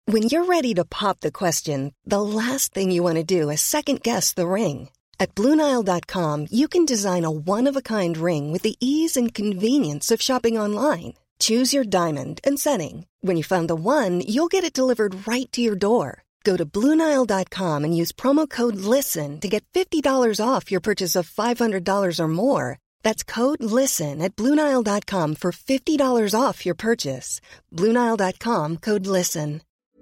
When you're ready to pop the question, the last thing you want to do is second-guess the ring. At BlueNile.com, you can design a one-of-a-kind ring with the ease and convenience of shopping online. Choose your diamond and setting. When you find the one, you'll get it delivered right to your door. Go to BlueNile.com and use promo code LISTEN to get $50 off your purchase of $500 or more. That's code LISTEN at BlueNile.com for $50 off your purchase. BlueNile.com, code LISTEN.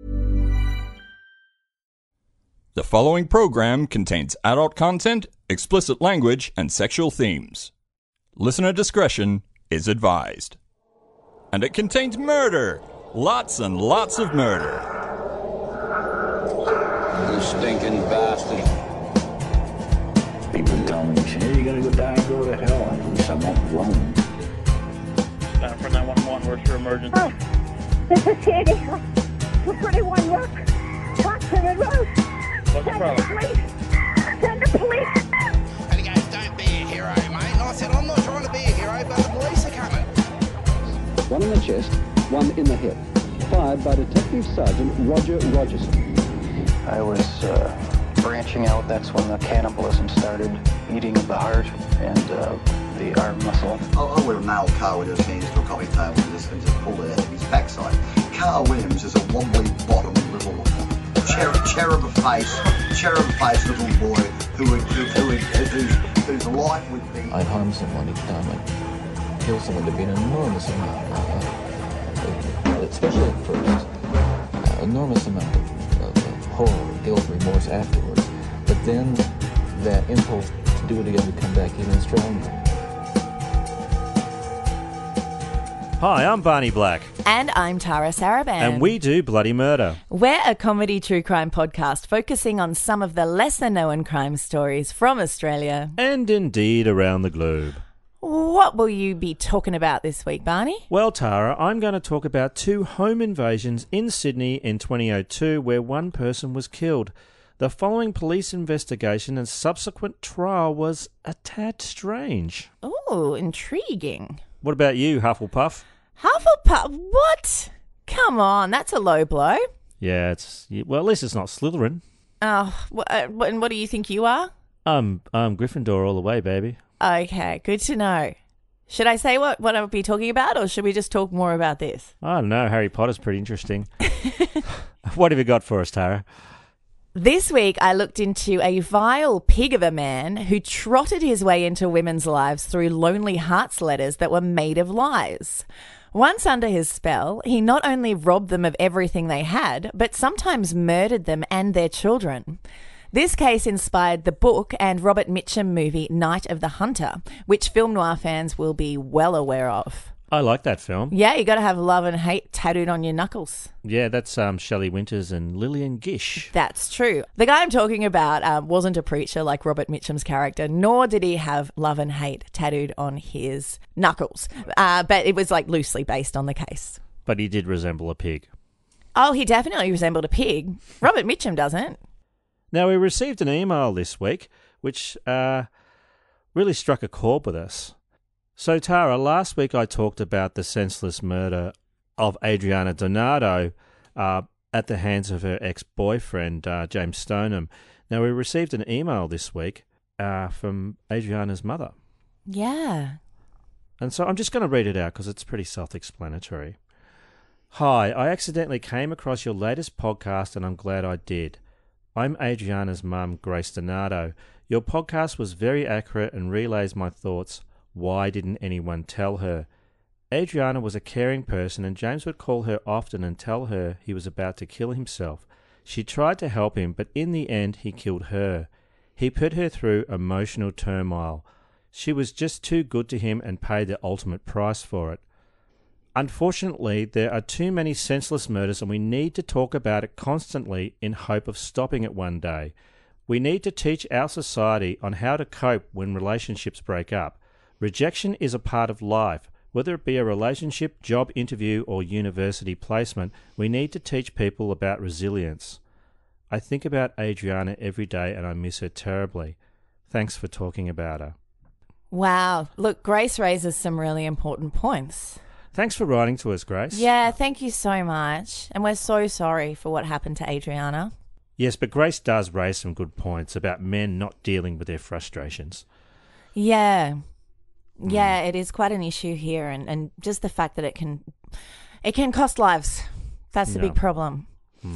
The following program contains adult content, explicit language, and sexual themes. Listener discretion is advised. And it contains murder. Lots and lots of murder. You stinking bastard. People tell me, hey, you gotta go die and go to hell. At least I won't alone. For 911, where's your emergency? Oh, this is Sandy. For 31 Rock. Watson Road. What's the problem? Send the police. And he goes, don't be a hero, mate. And I said, I'm not trying to be a hero, but the police are coming. One in the chest, one in the hip. Fired by Detective Sergeant Roger Rogerson. I was branching out. That's when the cannibalism started, eating of the heart and the arm muscle. I would have nailed Carl with his hands to a coffee table and just pulled it out of his backside. Carl Williams is a wobbly bottom little cherub face little boy whose life would be. I'd harm someone each time I'd kill someone. There'd be an enormous amount, especially at first, enormous amount of horror, guilt, remorse afterwards. But then that impulse to do it again would come back even stronger. Hi, I'm Barney Black. And I'm Tara Saraban. And we do Bloody Murder. We're a comedy true crime podcast focusing on some of the lesser-known crime stories from Australia. And indeed around the globe. What will you be talking about this week, Barney? Well, Tara, I'm going to talk about 2 home invasions in Sydney in 2002 where one person was killed. The following police investigation and subsequent trial was a tad strange. Oh, intriguing. What about you, Hufflepuff? Hufflepuff? What? Come on, that's a low blow. Yeah, well, at least it's not Slytherin. Oh, and what do you think you are? I'm Gryffindor all the way, baby. Okay, good to know. Should I say what I'll be talking about, or should we just talk more about this? I don't know. Harry Potter's pretty interesting. What have you got for us, Tara? This week, I looked into a vile pig of a man who trotted his way into women's lives through Lonely Hearts letters that were made of lies. Once under his spell, he not only robbed them of everything they had, but sometimes murdered them and their children. This case inspired the book and Robert Mitchum movie Night of the Hunter, which film noir fans will be well aware of. I like that film. Yeah, you got to have love and hate tattooed on your knuckles. Yeah, that's Shelley Winters and Lillian Gish. That's true. The guy I'm talking about wasn't a preacher like Robert Mitchum's character, nor did he have love and hate tattooed on his knuckles. But it was like loosely based on the case. But he did resemble a pig. Oh, he definitely resembled a pig. Robert Mitchum doesn't. Now, we received an email this week which really struck a chord with us. So, Tara, last week I talked about the senseless murder of Adriana Donato at the hands of her ex-boyfriend, James Stoneham. Now, we received an email this week from Adriana's mother. Yeah. And so I'm just going to read it out because it's pretty self-explanatory. Hi, I accidentally came across your latest podcast and I'm glad I did. I'm Adriana's mum, Grace Donato. Your podcast was very accurate and relays my thoughts. Why didn't anyone tell her? Adriana was a caring person and James would call her often and tell her he was about to kill himself. She tried to help him, but in the end he killed her. He put her through emotional turmoil. She was just too good to him and paid the ultimate price for it. Unfortunately, there are too many senseless murders and we need to talk about it constantly in hope of stopping it one day. We need to teach our society on how to cope when relationships break up. Rejection is a part of life. Whether it be a relationship, job interview, or university placement, we need to teach people about resilience. I think about Adriana every day and I miss her terribly. Thanks for talking about her. Wow. Look, Grace raises some really important points. Thanks for writing to us, Grace. Yeah, thank you so much. And we're so sorry for what happened to Adriana. Yes, but Grace does raise some good points about men not dealing with their frustrations. Yeah. Yeah, it is quite an issue here, and just the fact that it can cost lives. That's the big problem.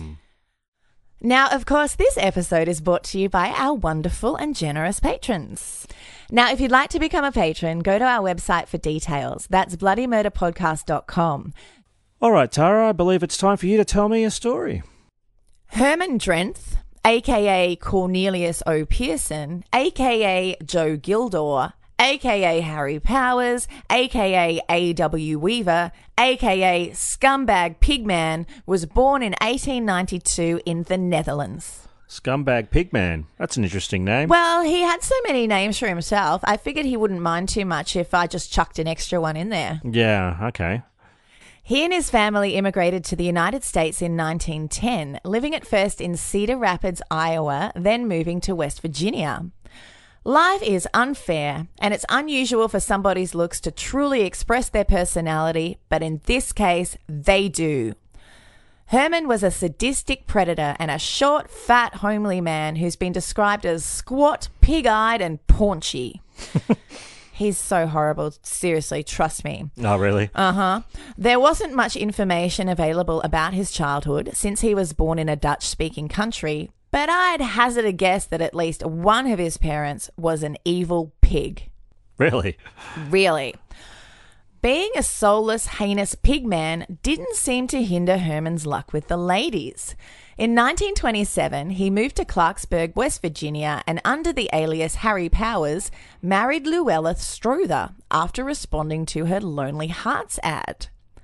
Now, of course, this episode is brought to you by our wonderful and generous patrons. Now, if you'd like to become a patron, go to our website for details. That's bloodymurderpodcast.com. All right, Tara, I believe it's time for you to tell me a story. Herman Drenth, a.k.a. Cornelius O. Pearson, a.k.a. Joe Gildor, a.k.a. Harry Powers, a.k.a. A.W. Weaver, a.k.a. Scumbag Pigman, was born in 1892 in the Netherlands. Scumbag Pigman. That's an interesting name. Well, he had so many names for himself, I figured he wouldn't mind too much if I just chucked an extra one in there. Yeah, okay. He and his family immigrated to the United States in 1910, living at first in Cedar Rapids, Iowa, then moving to West Virginia. Life is unfair, and it's unusual for somebody's looks to truly express their personality, but in this case, they do. Herman was a sadistic predator and a short, fat, homely man who's been described as squat, pig-eyed, and paunchy. He's so horrible. Seriously, trust me. Oh, really? Uh-huh. There wasn't much information available about his childhood since he was born in a Dutch-speaking country, but I'd hazard a guess that at least one of his parents was an evil pig. Really? Really. Being a soulless, heinous pig man didn't seem to hinder Herman's luck with the ladies. In 1927, he moved to Clarksburg, West Virginia, and under the alias Harry Powers, married Luella Strother after responding to her Lonely Hearts ad.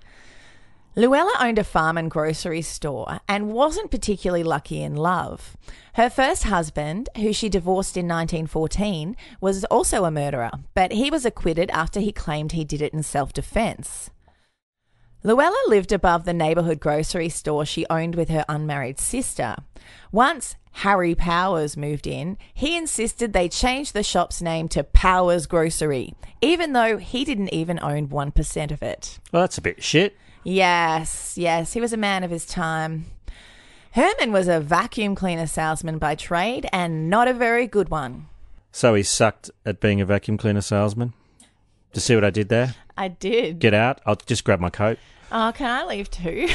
Luella owned a farm and grocery store and wasn't particularly lucky in love. Her first husband, who she divorced in 1914, was also a murderer, but he was acquitted after he claimed he did it in self-defense. Luella lived above the neighborhood grocery store she owned with her unmarried sister. Once Harry Powers moved in, he insisted they change the shop's name to Powers Grocery, even though he didn't even own 1% of it. Well, that's a bit shit. Yes, he was a man of his time. Herman was a vacuum cleaner salesman by trade and not a very good one. So he sucked at being a vacuum cleaner salesman? Do you see what I did there? I did. Get out. I'll just grab my coat. Oh, can I leave too?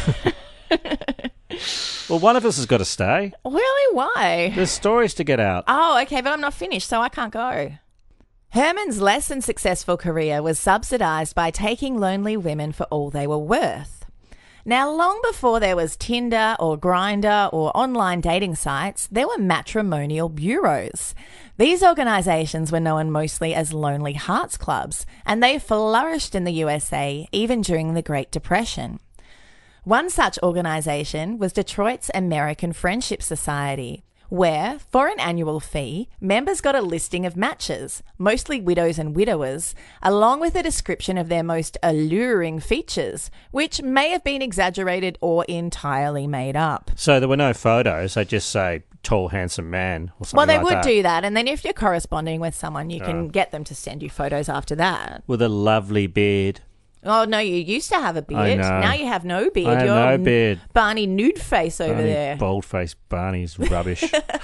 Well, one of us has got to stay. Really? Why? There's stories to get out. Oh, okay, but I'm not finished, so I can't go. Herman's less than successful career was subsidised by taking lonely women for all they were worth. Now, long before there was Tinder or Grindr or online dating sites, there were matrimonial bureaus. These organisations were known mostly as Lonely Hearts Clubs, and they flourished in the USA even during the Great Depression. One such organisation was Detroit's American Friendship Society, where, for an annual fee, members got a listing of matches, mostly widows and widowers, along with a description of their most alluring features, which may have been exaggerated or entirely made up. So there were no photos, they just say, tall, handsome man or something Well, they like would that. do that, and then if you're corresponding with someone, you can get them to send you photos after that. With a lovely beard. Oh, no, you used to have a beard. I know. Now you have no beard. I have You're no beard. Barney nude face over there. Bald-faced Barney's rubbish.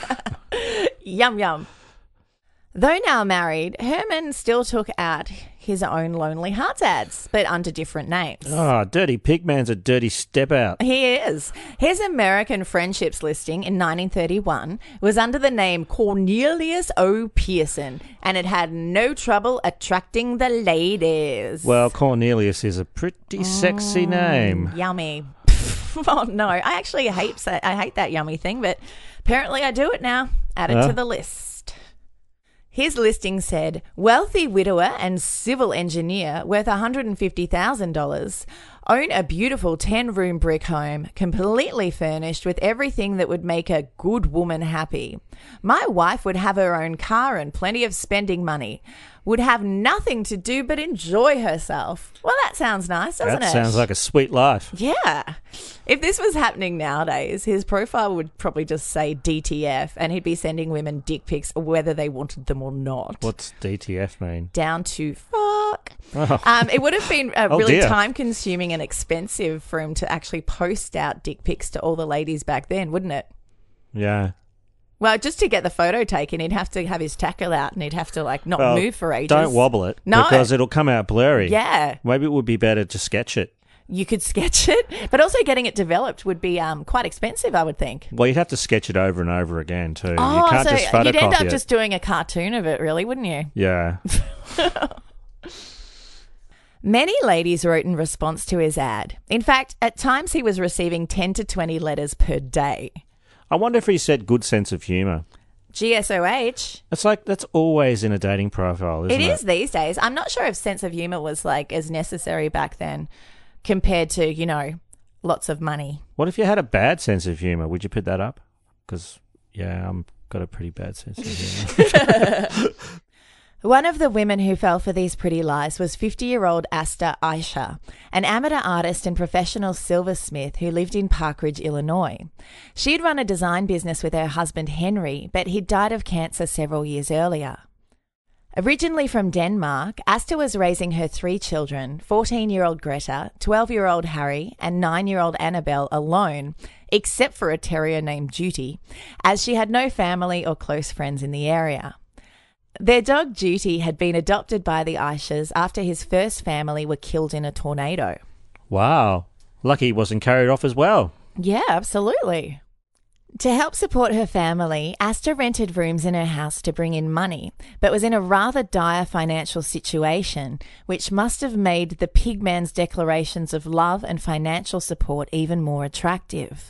Yum, yum. Though now married, Herman still took out his own Lonely Hearts ads, but under different names. Oh, Dirty Pigman's a dirty step out. He is. His American Friendships listing in 1931 was under the name Cornelius O. Pearson, and it had no trouble attracting the ladies. Well, Cornelius is a pretty sexy name. Yummy. Oh, no. I actually hate that yummy thing, but apparently I do it now. Add it to the list. His listing said, wealthy widower and civil engineer worth $150,000, own a beautiful 10-room brick home, completely furnished with everything that would make a good woman happy. My wife would have her own car and plenty of spending money, would have nothing to do but enjoy herself. Well, that sounds nice, doesn't it? That sounds like a sweet life. Yeah. If this was happening nowadays, his profile would probably just say DTF, and he'd be sending women dick pics whether they wanted them or not. What's DTF mean? Down to fuck. Oh. It would have been Oh, really dear. time-consuming and expensive for him to actually post out dick pics to all the ladies back then, wouldn't it? Yeah. Well, just to get the photo taken, he'd have to have his tackle out and he'd have to, like, not Well, move for ages. Don't wobble it. No. Because it'll come out blurry. Yeah. Maybe it would be better to sketch it. You could sketch it, but also getting it developed would be quite expensive, I would think. Well, you'd have to sketch it over and over again, too. You Oh, can't so just photocopy you'd end up it. just doing a cartoon of it, really, wouldn't you? Yeah. Many ladies wrote in response to his ad. In fact, at times he was receiving 10 to 20 letters per day. I wonder if he said good sense of humour. GSOH. It's like that's always in a dating profile, isn't it? It is these days. I'm not sure if sense of humour was like as necessary back then compared to, you know, lots of money. What if you had a bad sense of humour? Would you put that up? Because, yeah, I've got a pretty bad sense of humour. One of the women who fell for these pretty lies was 50-year-old Asta Aisha, an amateur artist and professional silversmith who lived in Parkridge, Illinois. She'd run a design business with her husband Henry, but he'd died of cancer several years earlier. Originally from Denmark, Asta was raising her 3 children, 14-year-old Greta, 12-year-old Harry, and 9-year-old Annabelle alone, except for a terrier named Duty, as she had no family or close friends in the area. Their dog Duty had been adopted by the Aishas after his first family were killed in a tornado. Wow. Lucky he wasn't carried off as well. Yeah, absolutely. To help support her family, Asta rented rooms in her house to bring in money, but was in a rather dire financial situation, which must have made the pigman's declarations of love and financial support even more attractive.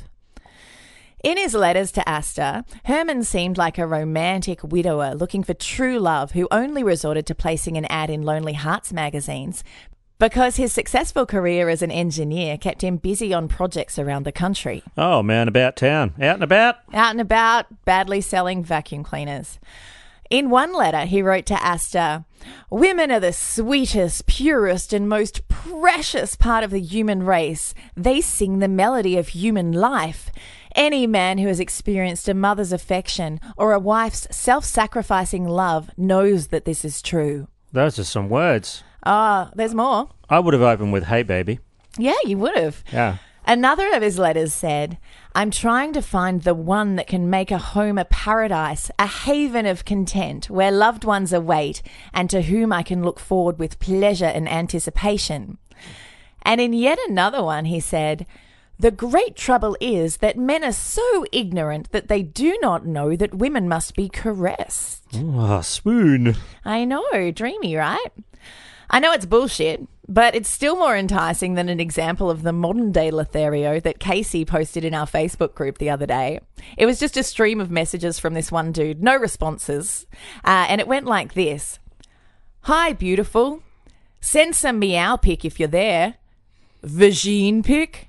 In his letters to Asta, Herman seemed like a romantic widower looking for true love who only resorted to placing an ad in Lonely Hearts magazines because his successful career as an engineer kept him busy on projects around the country. Oh, man, about town. Out and about? Out and about, badly selling vacuum cleaners. In one letter, he wrote to Asta, "Women are the sweetest, purest, and most precious part of the human race. They sing the melody of human life. Any man who has experienced a mother's affection or a wife's self-sacrificing love knows that this is true." Those are some words. Ah, there's more. I would have opened with, "Hey, baby." Yeah, you would have. Yeah. Another of his letters said, "I'm trying to find the one that can make a home a paradise, a haven of content, where loved ones await, and to whom I can look forward with pleasure and anticipation." And in yet another one, he said, "The great trouble is that men are so ignorant that they do not know that women must be caressed." Oh, swoon. I know, dreamy, right? I know it's bullshit, but it's still more enticing than an example of the modern-day Lothario that Casey posted in our Facebook group the other day. It was just a stream of messages from this one dude, no responses, and it went like this. "Hi, beautiful. Send some meow pic if you're there. Vagine pic?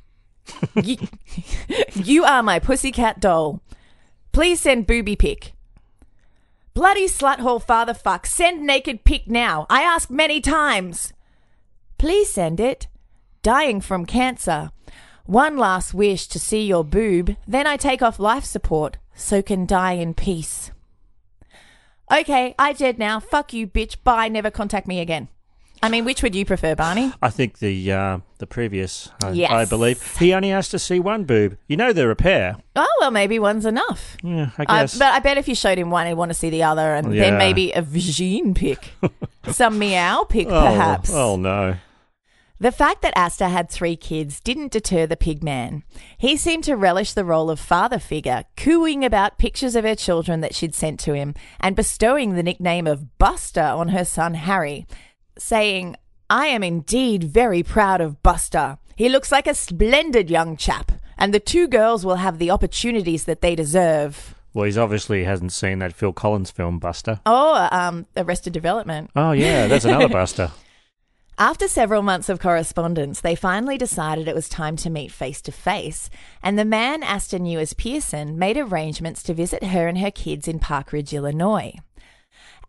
You are my pussycat doll. Please send booby pic. Bloody sluthole father fuck, send naked pic now. I ask many times. Please send it. Dying from cancer. One last wish to see your boob, then I take off life support, so can die in peace." Okay, I dead now. Fuck you, bitch. Bye. Never contact me again. I mean, which would you prefer, Barney? I think the previous, Yes. I believe. He only has to see one boob. You know they're a pair. Oh, well, maybe one's enough. Yeah, I guess. But I bet if you showed him one, he'd want to see the other, and Yeah. then maybe a vagine pic. Some meow pic, perhaps. Oh, no. The fact that Asta had 3 kids didn't deter the pig man. He seemed to relish the role of father figure, cooing about pictures of her children that she'd sent to him, and bestowing the nickname of Buster on her son Harry, saying, "I am indeed very proud of Buster. He looks like a splendid young chap, and the 2 girls will have the opportunities that they deserve." Well, he's obviously hasn't seen that Phil Collins film, Buster. Oh, Arrested Development. Oh, yeah, that's another Buster. After several months of correspondence, they finally decided it was time to meet face to face, and the man Asta knew as Pearson made arrangements to visit her and her kids in Parkridge, Illinois.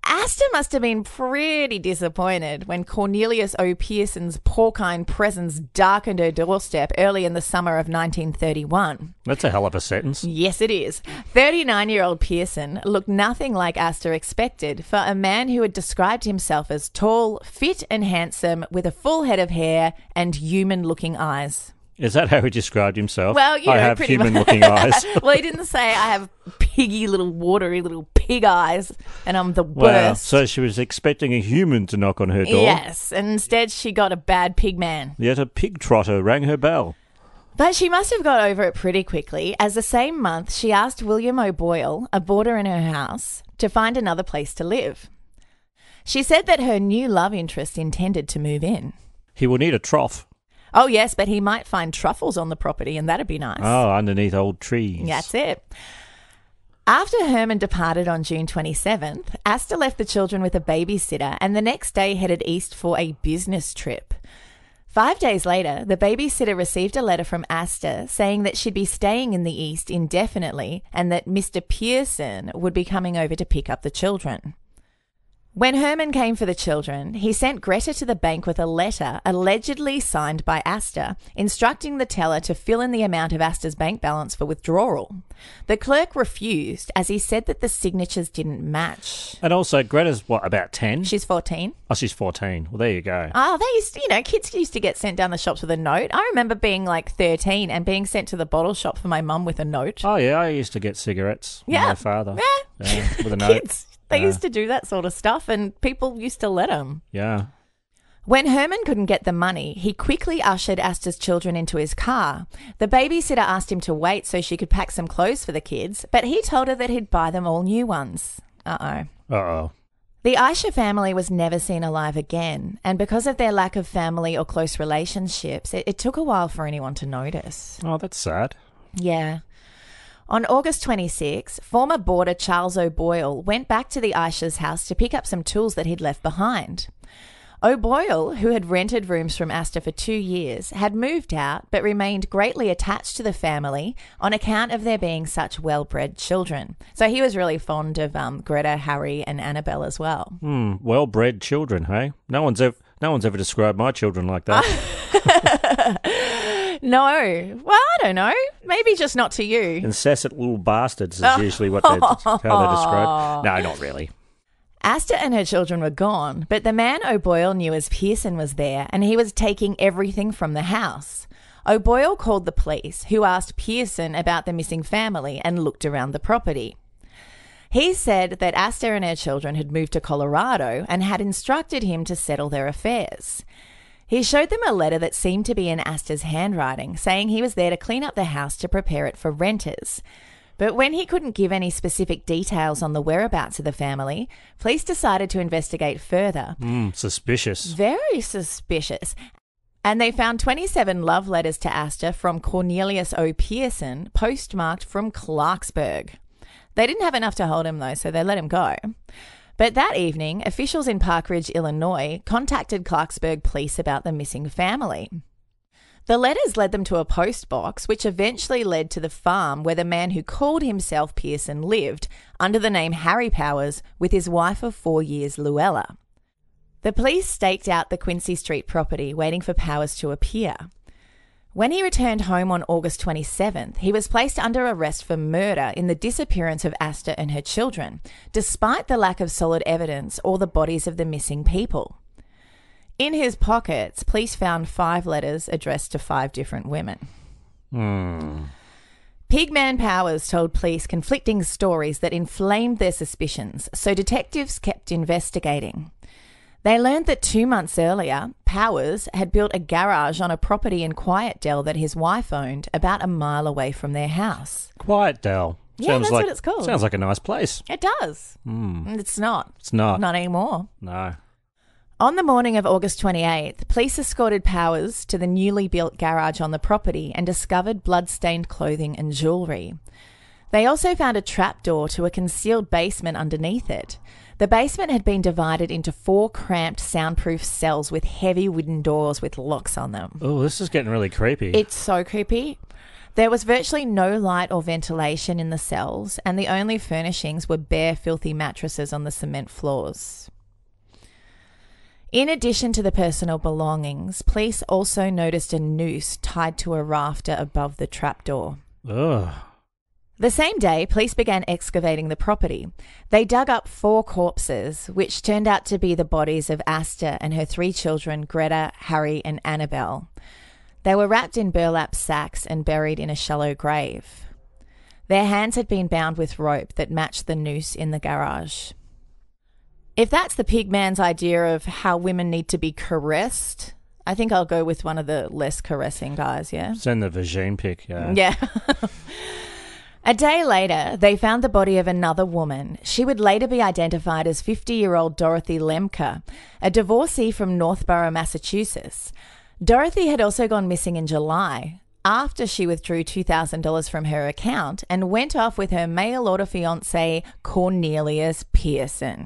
Astor must have been pretty disappointed when Cornelius O. Pearson's porcine presence darkened her doorstep early in the summer of 1931. That's a hell of a sentence. Yes, it is. 39-year-old Pearson looked nothing like Astor expected for a man who had described himself as tall, fit and handsome with a full head of hair and human-looking eyes. Is that how he described himself? Well, I have human-looking eyes. Well, he didn't say I have piggy little watery little pig eyes and I'm the worst. Wow, so she was expecting a human to knock on her door. Yes, and instead she got a bad pig man. Yet a pig trotter rang her bell. But she must have got over it pretty quickly, as the same month she asked William O'Boyle, a boarder in her house, to find another place to live. She said that her new love interest intended to move in. He will need a trough. Oh, yes, but he might find truffles on the property, and that'd be nice. Oh, underneath old trees. That's it. After Herman departed on June 27th, Astor left the children with a babysitter and the next day headed east for a business trip. 5 days later, the babysitter received a letter from Astor saying that she'd be staying in the east indefinitely and that Mr. Pearson would be coming over to pick up the children. When Herman came for the children, he sent Greta to the bank with a letter allegedly signed by Astor, instructing the teller to fill in the amount of Astor's bank balance for withdrawal. The clerk refused, as he said that the signatures didn't match. And also, Greta's, what, about 10? She's 14. Oh, she's 14. Well, there you go. Oh, they used to, kids used to get sent down the shops with a note. I remember being like 13 and being sent to the bottle shop for my mum with a note. Oh, yeah, I used to get cigarettes with my father. Yeah. With a note. Kids. They used to do that sort of stuff, and people used to let them. Yeah. When Herman couldn't get the money, he quickly ushered Astor's children into his car. The babysitter asked him to wait so she could pack some clothes for the kids, but he told her that he'd buy them all new ones. Uh-oh. The Aisha family was never seen alive again, and because of their lack of family or close relationships, it took a while for anyone to notice. Oh, that's sad. Yeah. On August 26, former boarder Charles O'Boyle went back to the Aisha's house to pick up some tools that he'd left behind. O'Boyle, who had rented rooms from Astor for 2 years, had moved out but remained greatly attached to the family on account of there being such well-bred children. So he was really fond of Greta, Harry and Annabelle as well. Well-bred children, hey? No one's ever described my children like that. No. Well, I don't know. Maybe just not to you. Incessant little bastards is usually how they're described. No, not really. Astor and her children were gone, but the man O'Boyle knew as Pearson was there, and he was taking everything from the house. O'Boyle called the police, who asked Pearson about the missing family and looked around the property. He said that Astor and her children had moved to Colorado and had instructed him to settle their affairs. He showed them a letter that seemed to be in Astor's handwriting, saying he was there to clean up the house to prepare it for renters. But when he couldn't give any specific details on the whereabouts of the family, police decided to investigate further. Suspicious. Very suspicious. And they found 27 love letters to Astor from Cornelius O. Pearson, postmarked from Clarksburg. They didn't have enough to hold him, though, so they let him go. But that evening, officials in Park Ridge, Illinois, contacted Clarksburg police about the missing family. The letters led them to a post box, which eventually led to the farm where the man who called himself Pearson lived, under the name Harry Powers, with his wife of 4 years, Luella. The police staked out the Quincy Street property, waiting for Powers to appear. When he returned home on August 27th, he was placed under arrest for murder in the disappearance of Astor and her children, despite the lack of solid evidence or the bodies of the missing people. In his pockets, police found 5 letters addressed to 5 different women. Pigman Powers told police conflicting stories that inflamed their suspicions, so detectives kept investigating. They learned that 2 months earlier, Powers had built a garage on a property in Quietdale that his wife owned about a mile away from their house. Quietdale. Yeah, that's what it's called. Sounds like a nice place. It does. It's not. It's not. Not anymore. No. On the morning of August 28th, police escorted Powers to the newly built garage on the property and discovered blood-stained clothing and jewellery. They also found a trapdoor to a concealed basement underneath it. The basement had been divided into 4 cramped, soundproof cells with heavy wooden doors with locks on them. Oh, this is getting really creepy. It's so creepy. There was virtually no light or ventilation in the cells, and the only furnishings were bare, filthy mattresses on the cement floors. In addition to the personal belongings, police also noticed a noose tied to a rafter above the trapdoor. Ugh. The same day, police began excavating the property. They dug up 4 corpses, which turned out to be the bodies of Asta and her 3 children, Greta, Harry and Annabelle. They were wrapped in burlap sacks and buried in a shallow grave. Their hands had been bound with rope that matched the noose in the garage. If that's the pig man's idea of how women need to be caressed, I think I'll go with one of the less caressing guys, yeah? Send the vagine pic, yeah. Yeah. A day later, they found the body of another woman. She would later be identified as 50-year-old Dorothy Lemke, a divorcee from Northborough, Massachusetts. Dorothy had also gone missing in July after she withdrew $2,000 from her account and went off with her mail-order fiancé, Cornelius Pearson.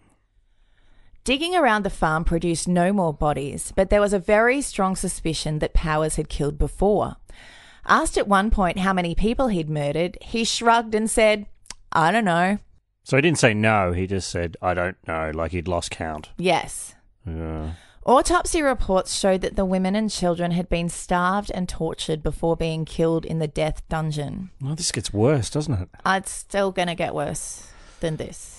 Digging around the farm produced no more bodies, but there was a very strong suspicion that Powers had killed before. Asked at one point how many people he'd murdered, he shrugged and said, "I don't know." So he didn't say no, he just said, "I don't know," like he'd lost count. Yes. Yeah. Autopsy reports showed that the women and children had been starved and tortured before being killed in the death dungeon. Well, this gets worse, doesn't it? It's still going to get worse than this.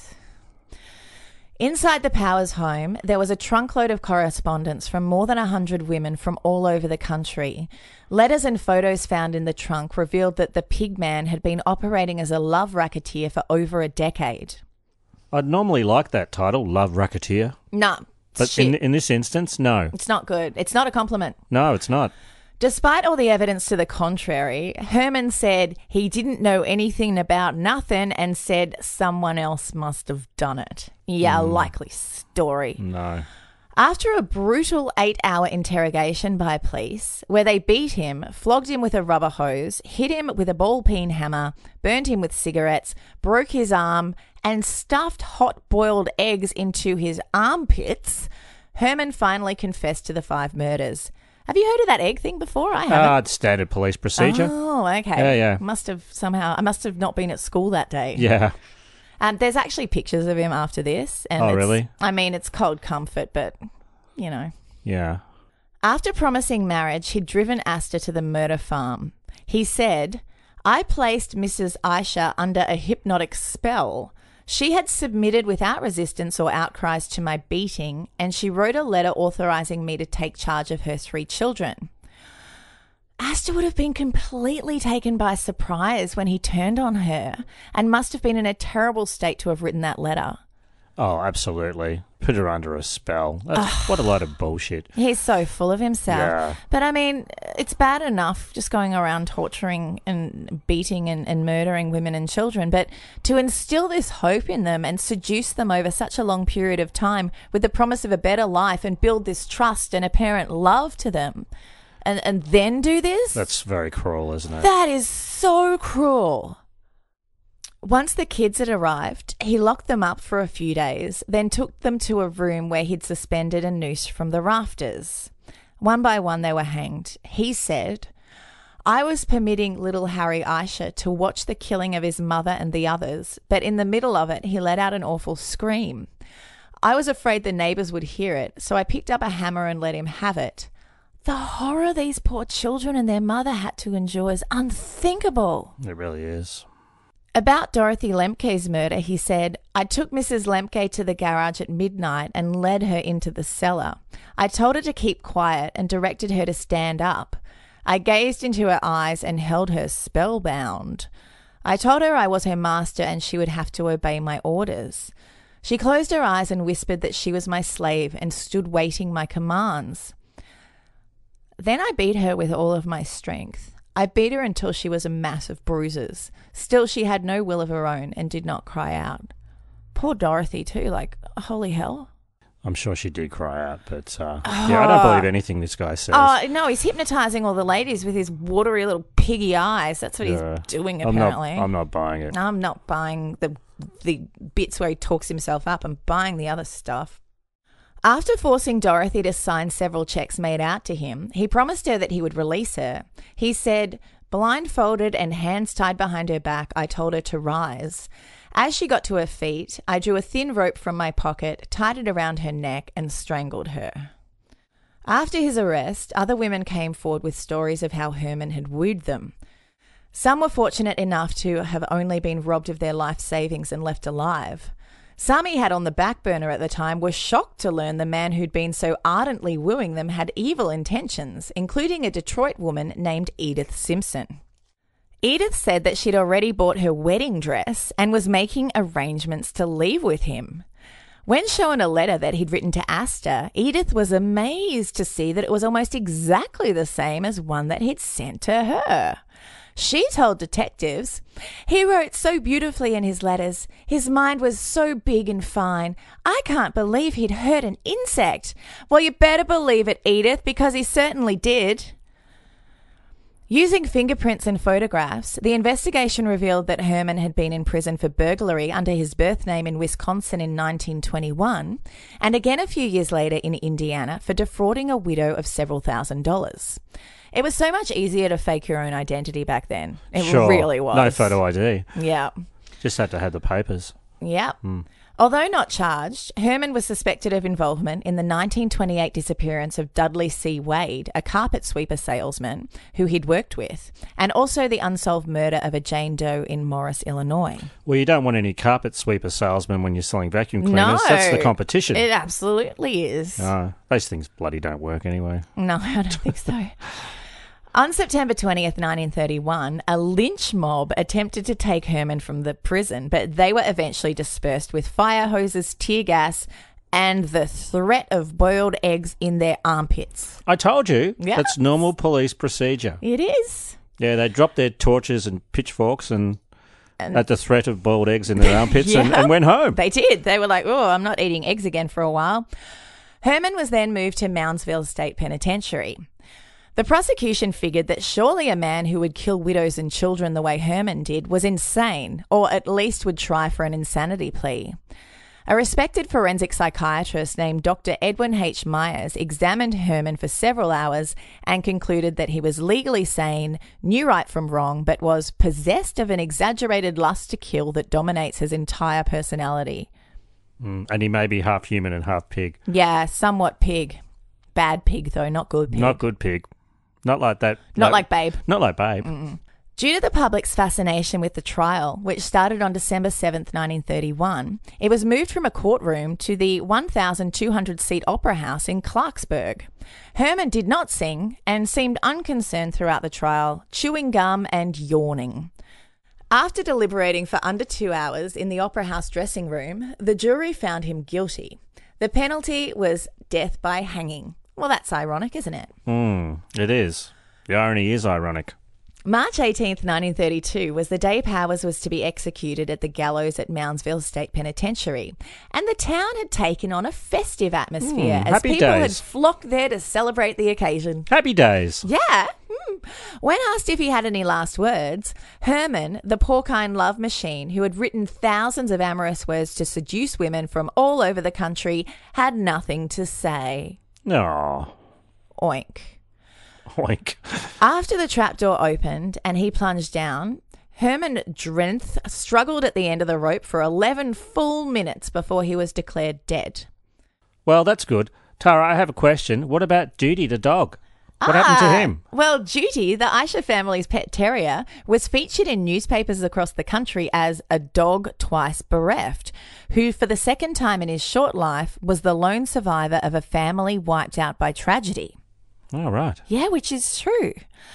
Inside the Powers home, there was a trunkload of correspondence from more than 100 women from all over the country. Letters and photos found in the trunk revealed that the pig man had been operating as a love racketeer for over a decade. I'd normally like that title, love racketeer. Nah. But in this instance, no. It's not good. It's not a compliment. No, it's not. Despite all the evidence to the contrary, Herman said he didn't know anything about nothing and said someone else must have done it. Yeah, likely story. No. After a brutal 8-hour interrogation by police, where they beat him, flogged him with a rubber hose, hit him with a ball-peen hammer, burned him with cigarettes, broke his arm, and stuffed hot-boiled eggs into his armpits, Herman finally confessed to the 5 murders. Have you heard of that egg thing before? I haven't. It's standard police procedure. Oh, okay. Yeah. I must have not been at school that day. Yeah. There's actually pictures of him after this. And really? I mean, it's cold comfort, but, you know. Yeah. After promising marriage, he'd driven Asta to the murder farm. He said, "I placed Mrs. Aisha under a hypnotic spell. She had submitted without resistance or outcries to my beating, and she wrote a letter authorizing me to take charge of her 3 children." Asta would have been completely taken by surprise when he turned on her and must have been in a terrible state to have written that letter. Oh, absolutely. Put her under a spell. What a load of bullshit. He's so full of himself. Yeah. But I mean, it's bad enough just going around torturing and beating and murdering women and children, but to instill this hope in them and seduce them over such a long period of time with the promise of a better life and build this trust and apparent love to them and then do this? That's very cruel, isn't it? That is so cruel. Once the kids had arrived, he locked them up for a few days, then took them to a room where he'd suspended a noose from the rafters. One by one they were hanged. He said, "I was permitting little Harry Aisha to watch the killing of his mother and the others, but in the middle of it he let out an awful scream. I was afraid the neighbours would hear it, so I picked up a hammer and let him have it. The horror these poor children and their mother had to endure is unthinkable." It really is. About Dorothy Lemke's murder, he said, "I took Mrs. Lemke to the garage at midnight and led her into the cellar. I told her to keep quiet and directed her to stand up. I gazed into her eyes and held her spellbound. I told her I was her master and she would have to obey my orders. She closed her eyes and whispered that she was my slave and stood waiting my commands. Then I beat her with all of my strength. I beat her until she was a mass of bruises. Still, she had no will of her own and did not cry out." Poor Dorothy too, like, holy hell. I'm sure she did cry out, but I don't believe anything this guy says. Oh, no, he's hypnotising all the ladies with his watery little piggy eyes. That's what he's doing, apparently. I'm not buying it. I'm not buying the bits where he talks himself up. I'm buying the other stuff. After forcing Dorothy to sign several checks made out to him, he promised her that he would release her. He said, Blindfolded and hands tied behind her back, I told her to rise. As she got to her feet, I drew a thin rope from my pocket, tied it around her neck, and strangled her. After his arrest, other women came forward with stories of how Herman had wooed them. Some were fortunate enough to have only been robbed of their life savings and left alive. Some he had on the back burner at the time were shocked to learn the man who'd been so ardently wooing them had evil intentions, including a Detroit woman named Edith Simpson. Edith said that she'd already bought her wedding dress and was making arrangements to leave with him. When shown a letter that he'd written to Astor, Edith was amazed to see that it was almost exactly the same as one that he'd sent to her. She told detectives, "He wrote so beautifully in his letters. His mind was so big and fine. I can't believe he'd hurt an insect." Well, you better believe it, Edith, because he certainly did. Using fingerprints and photographs, the investigation revealed that Herman had been in prison for burglary under his birth name in Wisconsin in 1921, and again a few years later in Indiana for defrauding a widow of several $1,000s. It was so much easier to fake your own identity back then. It really was. No photo ID. Yeah. Just had to have the papers. Yep. Although not charged, Herman was suspected of involvement in the 1928 disappearance of Dudley C. Wade, a carpet sweeper salesman who he'd worked with, and also the unsolved murder of a Jane Doe in Morris, Illinois. Well, you don't want any carpet sweeper salesmen when you're selling vacuum cleaners. No, that's the competition. It absolutely is. Those things bloody don't work anyway. No, I don't think so. On September 20th, 1931, a lynch mob attempted to take Herman from the prison, but they were eventually dispersed with fire hoses, tear gas, and the threat of boiled eggs in their armpits. I told you. Yeah. That's normal police procedure. It is. Yeah, they dropped their torches and pitchforks and at the threat of boiled eggs in their armpits and went home. They did. They were like, "Oh, I'm not eating eggs again for a while." Herman was then moved to Moundsville State Penitentiary. The prosecution figured that surely a man who would kill widows and children the way Herman did was insane, or at least would try for an insanity plea. A respected forensic psychiatrist named Dr. Edwin H. Myers examined Herman for several hours and concluded that he was legally sane, knew right from wrong, but was possessed of an exaggerated lust to kill that dominates his entire personality. And he may be half human and half pig. Yeah, somewhat pig. Bad pig, though, not good pig. Not good pig. Not like that. Not like Babe. Not like Babe. Due to the public's fascination with the trial, which started on December 7th, 1931, it was moved from a courtroom to the 1,200-seat Opera House in Clarksburg. Herman did not sing and seemed unconcerned throughout the trial, chewing gum and yawning. After deliberating for under 2 hours in the Opera House dressing room, the jury found him guilty. The penalty was death by hanging. Well, that's ironic, isn't it? It is. The irony is ironic. March 18th, 1932 was the day Powers was to be executed at the gallows at Moundsville State Penitentiary, and the town had taken on a festive atmosphere as people had flocked there to celebrate the occasion. Happy days. Yeah. When asked if he had any last words, Herman, the porcine love machine who had written thousands of amorous words to seduce women from all over the country, had nothing to say. No. Oink. Oink. After the trapdoor opened and he plunged down, Herman Drenth struggled at the end of the rope for 11 full minutes before he was declared dead. Well, that's good. Tara, I have a question. What about Judy the dog? What happened to him? Well, Judy, the Aisha family's pet terrier, was featured in newspapers across the country as a dog twice bereft, who for the second time in his short life was the lone survivor of a family wiped out by tragedy. Oh, right. Yeah, which is true.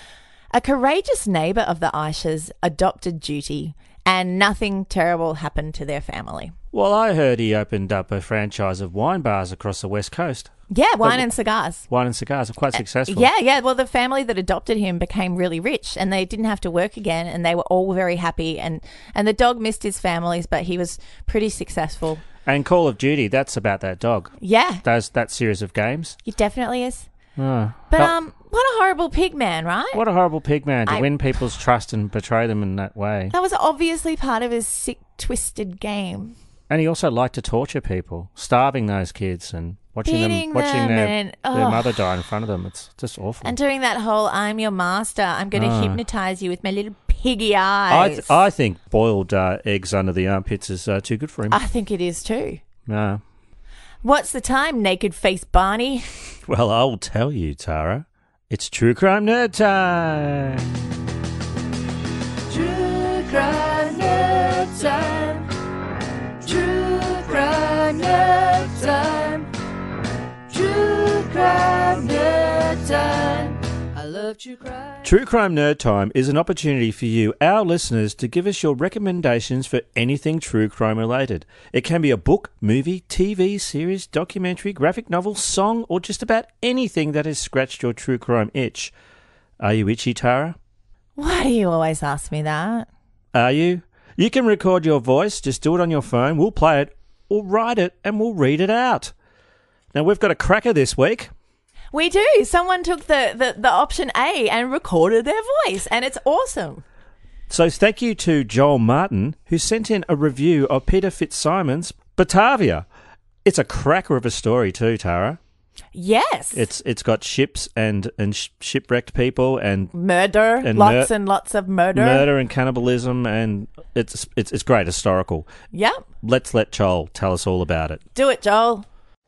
A courageous neighbour of the Aishas adopted Judy, and nothing terrible happened to their family. Well, I heard he opened up a franchise of wine bars across the West Coast. Yeah, wine and cigars. Wine and cigars are quite successful. Yeah. Well, the family that adopted him became really rich and they didn't have to work again and they were all very happy. And the dog missed his families, but he was pretty successful. And Call of Duty, that's about that dog. Yeah. That series of games. It definitely is. Oh. But what a horrible pig man, right? What a horrible pig man to win people's trust and betray them in that way. That was obviously part of his sick, twisted game. And he also liked to torture people, starving those kids and watching their mother die in front of them. It's just awful. And doing that whole "I'm your master, I'm going to hypnotise you with my little piggy eyes." I think boiled eggs under the armpits is too good for him. I think it is too. No. What's the time, naked face Barney? Well, I'll tell you, Tara. It's True Crime Nerd Time. True Crime Nerd Time. True Crime Nerd Time. True Crime Nerd Time. I love True Crime. True Crime Nerd Time is an opportunity for you, our listeners, to give us your recommendations for anything true crime related. It can be a book, movie, TV series, documentary, graphic novel, song, or just about anything that has scratched your true crime itch. Are you itchy, Tara? Why do you always ask me that? Are you? You can record your voice, just do it on your phone, we'll play it, or write it, and we'll read it out. Now, we've got a cracker this week. We do. Someone took the option A and recorded their voice, and it's awesome. So thank you to Joel Martin, who sent in a review of Peter Fitzsimon's Batavia. It's a cracker of a story too, Tara. Yes. It's got ships and shipwrecked people and murder, and lots of murder. Murder and cannibalism, and it's great historical. Yep. Let's let Joel tell us all about it. Do it, Joel.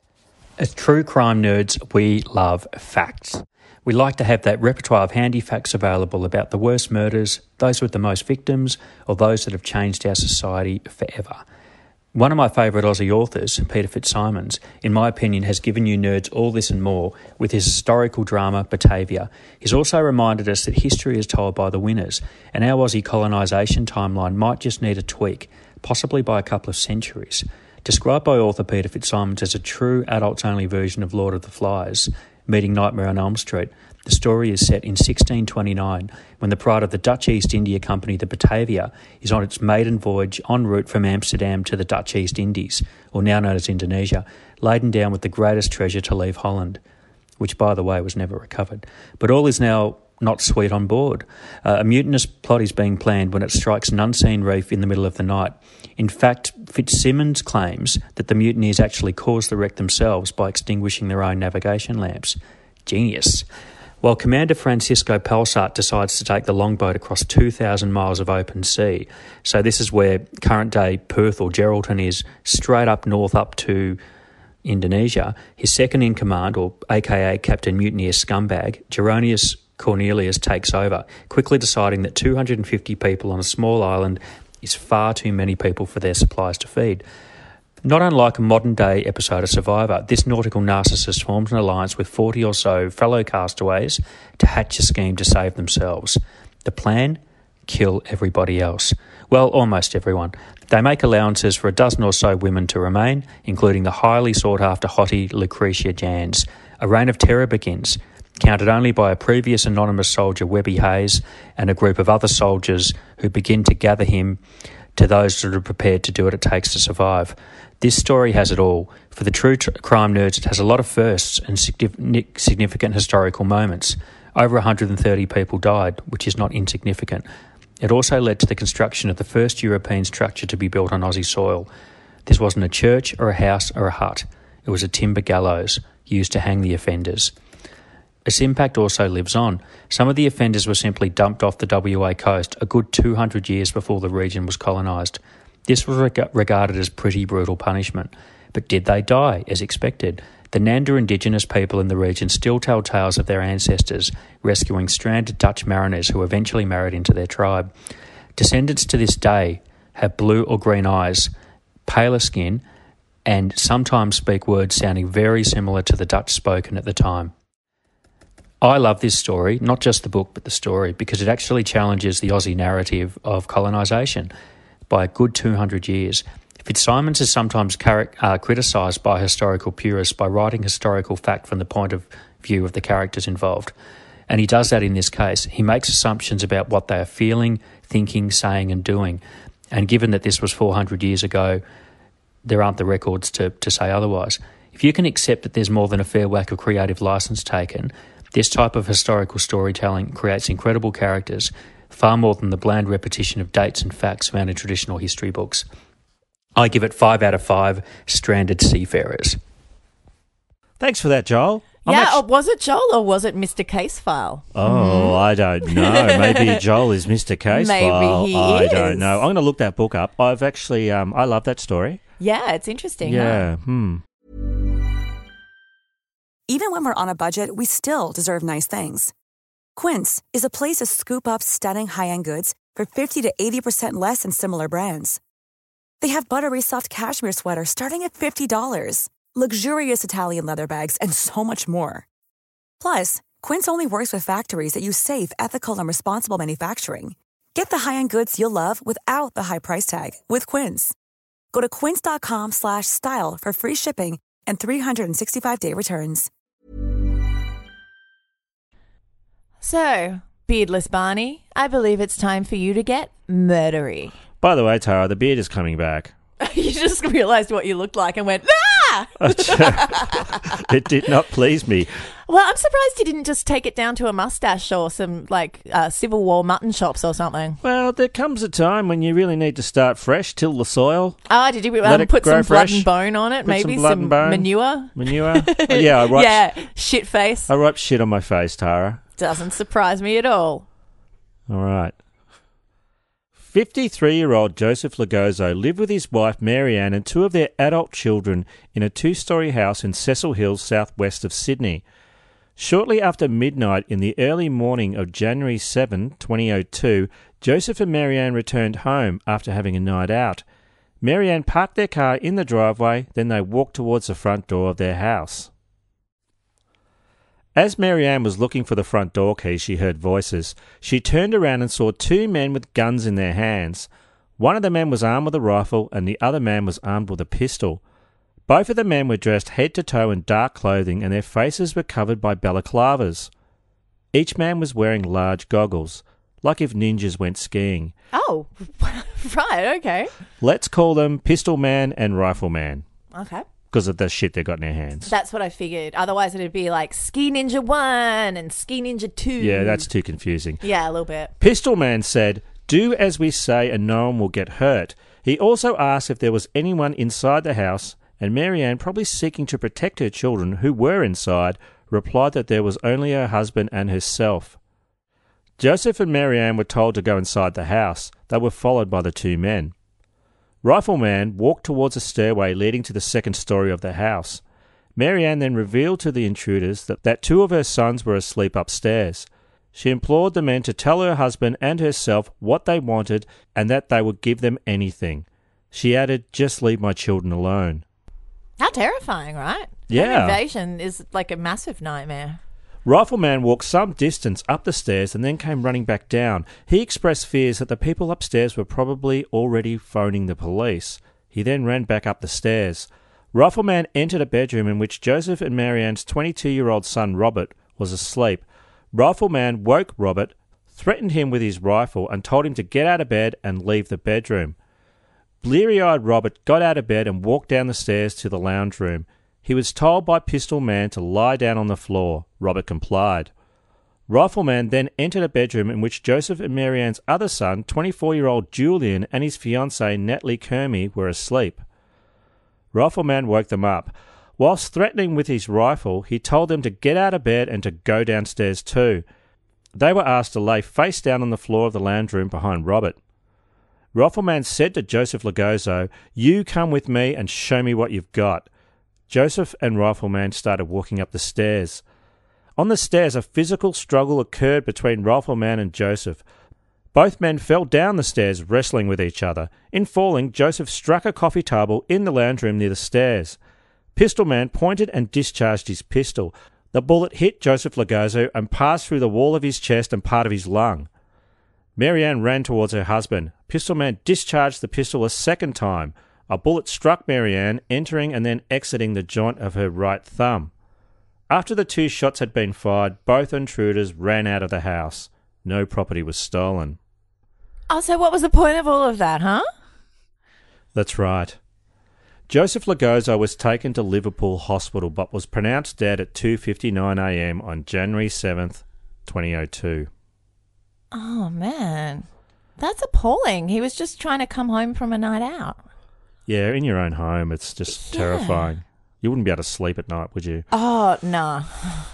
As true crime nerds, we love facts. We like to have that repertoire of handy facts available about the worst murders, those with the most victims, or those that have changed our society forever. One of my favourite Aussie authors, Peter Fitzsimons, in my opinion, has given you nerds all this and more with his historical drama, Batavia. He's also reminded us that history is told by the winners, and our Aussie colonisation timeline might just need a tweak, possibly by a couple of centuries. Described by author Peter Fitzsimons as a true adults-only version of Lord of the Flies, meeting Nightmare on Elm Street, the story is set in 1629 when the pride of the Dutch East India Company, the Batavia, is on its maiden voyage en route from Amsterdam to the Dutch East Indies, or now known as Indonesia, laden down with the greatest treasure to leave Holland, which, by the way, was never recovered. But all is now not sweet on board. A mutinous plot is being planned when it strikes an unseen reef in the middle of the night. In fact, Fitzsimmons claims that the mutineers actually caused the wreck themselves by extinguishing their own navigation lamps. Genius. While Commander Francisco Palsart decides to take the longboat across 2,000 miles of open sea, so this is where current-day Perth or Geraldton is, straight up north up to Indonesia, his second-in-command, or aka Captain Mutineer Scumbag, Geronius Cornelius, takes over, quickly deciding that 250 people on a small island is far too many people for their supplies to feed. Not unlike a modern-day episode of Survivor, this nautical narcissist forms an alliance with 40 or so fellow castaways to hatch a scheme to save themselves. The plan? Kill everybody else. Well, almost everyone. They make allowances for a dozen or so women to remain, including the highly sought-after hottie Lucretia Jans. A reign of terror begins, counted only by a previous anonymous soldier, Webby Hayes, and a group of other soldiers who begin to gather him to those that are prepared to do what it takes to survive. This story has it all. For the true crime nerds, it has a lot of firsts and significant historical moments. Over 130 people died, which is not insignificant. It also led to the construction of the first European structure to be built on Aussie soil. This wasn't a church or a house or a hut. It was a timber gallows used to hang the offenders. Its impact also lives on. Some of the offenders were simply dumped off the WA coast a good 200 years before the region was colonised. This was regarded as pretty brutal punishment. But did they die, as expected? The Nanda indigenous people in the region still tell tales of their ancestors rescuing stranded Dutch mariners who eventually married into their tribe. Descendants to this day have blue or green eyes, paler skin, and sometimes speak words sounding very similar to the Dutch spoken at the time. I love this story, not just the book but the story, because it actually challenges the Aussie narrative of colonisation by a good 200 years. Fitzsimons is sometimes criticised by historical purists by writing historical fact from the point of view of the characters involved. And he does that in this case. He makes assumptions about what they are feeling, thinking, saying and doing. And given that this was 400 years ago, there aren't the records to say otherwise. If you can accept that there's more than a fair whack of creative licence taken, this type of historical storytelling creates incredible characters, far more than the bland repetition of dates and facts found in traditional history books. I give it 5 out of 5 stranded seafarers. Thanks for that, Joel. Or was it Joel or was it Mr. Casefile? Oh, I don't know. Maybe Joel is Mr. Casefile. Maybe he I is. don't know. I'm going to look that book up. I've actually, I love that story. Yeah, it's interesting. Yeah. Even when we're on a budget, we still deserve nice things. Quince is a place to scoop up stunning high-end goods for 50 to 80% less than similar brands. They have buttery soft cashmere sweaters starting at $50, luxurious Italian leather bags, and so much more. Plus, Quince only works with factories that use safe, ethical, and responsible manufacturing. Get the high-end goods you'll love without the high price tag with Quince. Go to quince.com/style for free shipping and 365-day returns. So, Beardless Barney, I believe it's time for you to get murdery. By the way, Tara, the beard is coming back. You just realised what you looked like and went, ah! It did not please me. Well, I'm surprised you didn't just take it down to a mustache or some, Civil War mutton chops or something. Well, there comes a time when you really need to start fresh, till the soil. Oh, did you put some blood and bone on it? Maybe some manure? Manure? Yeah, I wiped, yeah, shit face. I wiped shit on my face, Tara. Doesn't surprise me at all. All right. 53-year-old Joseph Lagozo lived with his wife Marianne and two of their adult children in a two-storey house in Cecil Hills, southwest of Sydney. Shortly after midnight in the early morning of January 7, 2002, Joseph and Marianne returned home after having a night out. Marianne parked their car in the driveway, then they walked towards the front door of their house. As Marianne was looking for the front door key, she heard voices. She turned around and saw two men with guns in their hands. One of the men was armed with a rifle and the other man was armed with a pistol. Both of the men were dressed head to toe in dark clothing and their faces were covered by balaclavas. Each man was wearing large goggles, like if ninjas went skiing. Oh, right, okay. Let's call them Pistol Man and Rifle Man. Okay. Because of the shit they got in their hands. That's what I figured. Otherwise, it'd be like Ski Ninja 1 and Ski Ninja 2. Yeah, that's too confusing. Yeah, a little bit. Pistol Man said, "Do as we say and no one will get hurt." He also asked if there was anyone inside the house, and Marianne, probably seeking to protect her children who were inside, replied that there was only her husband and herself. Joseph and Marianne were told to go inside the house. They were followed by the two men. Rifleman walked towards a stairway leading to the second story of the house. Marianne then revealed to the intruders that two of her sons were asleep upstairs. She implored the men to tell her husband and herself what they wanted and that they would give them anything. She added, "Just leave my children alone." How terrifying, right? Yeah. Home invasion is like a massive nightmare. Rifleman walked some distance up the stairs and then came running back down. He expressed fears that the people upstairs were probably already phoning the police. He then ran back up the stairs. Rifleman entered a bedroom in which Joseph and Marianne's 22-year-old son Robert was asleep. Rifleman woke Robert, threatened him with his rifle and told him to get out of bed and leave the bedroom. Bleary-eyed Robert got out of bed and walked down the stairs to the lounge room. He was told by Pistol Man to lie down on the floor. Robert complied. Rifleman then entered a bedroom in which Joseph and Marianne's other son, 24-year-old Julian, and his fiancée Natalie Kermy were asleep. Rifleman woke them up. Whilst threatening with his rifle, he told them to get out of bed and to go downstairs too. They were asked to lay face down on the floor of the lounge room behind Robert. Rifleman said to Joseph Lagozo, "You come with me and show me what you've got." Joseph and Rifleman started walking up the stairs. On the stairs, a physical struggle occurred between Rifleman and Joseph. Both men fell down the stairs, wrestling with each other. In falling, Joseph struck a coffee table in the lounge room near the stairs. Pistol Man pointed and discharged his pistol. The bullet hit Joseph Lagozo and passed through the wall of his chest and part of his lung. Marianne ran towards her husband. Pistol Man discharged the pistol a second time. A bullet struck Marianne, entering and then exiting the joint of her right thumb. After the two shots had been fired, both intruders ran out of the house. No property was stolen. Oh, so what was the point of all of that, huh? That's right. Joseph Lagozo was taken to Liverpool Hospital but was pronounced dead at 2:59 a.m. on January 7th, 2002. Oh, man. That's appalling. He was just trying to come home from a night out. Yeah, in your own home, it's just terrifying. You wouldn't be able to sleep at night, would you? Oh, nah.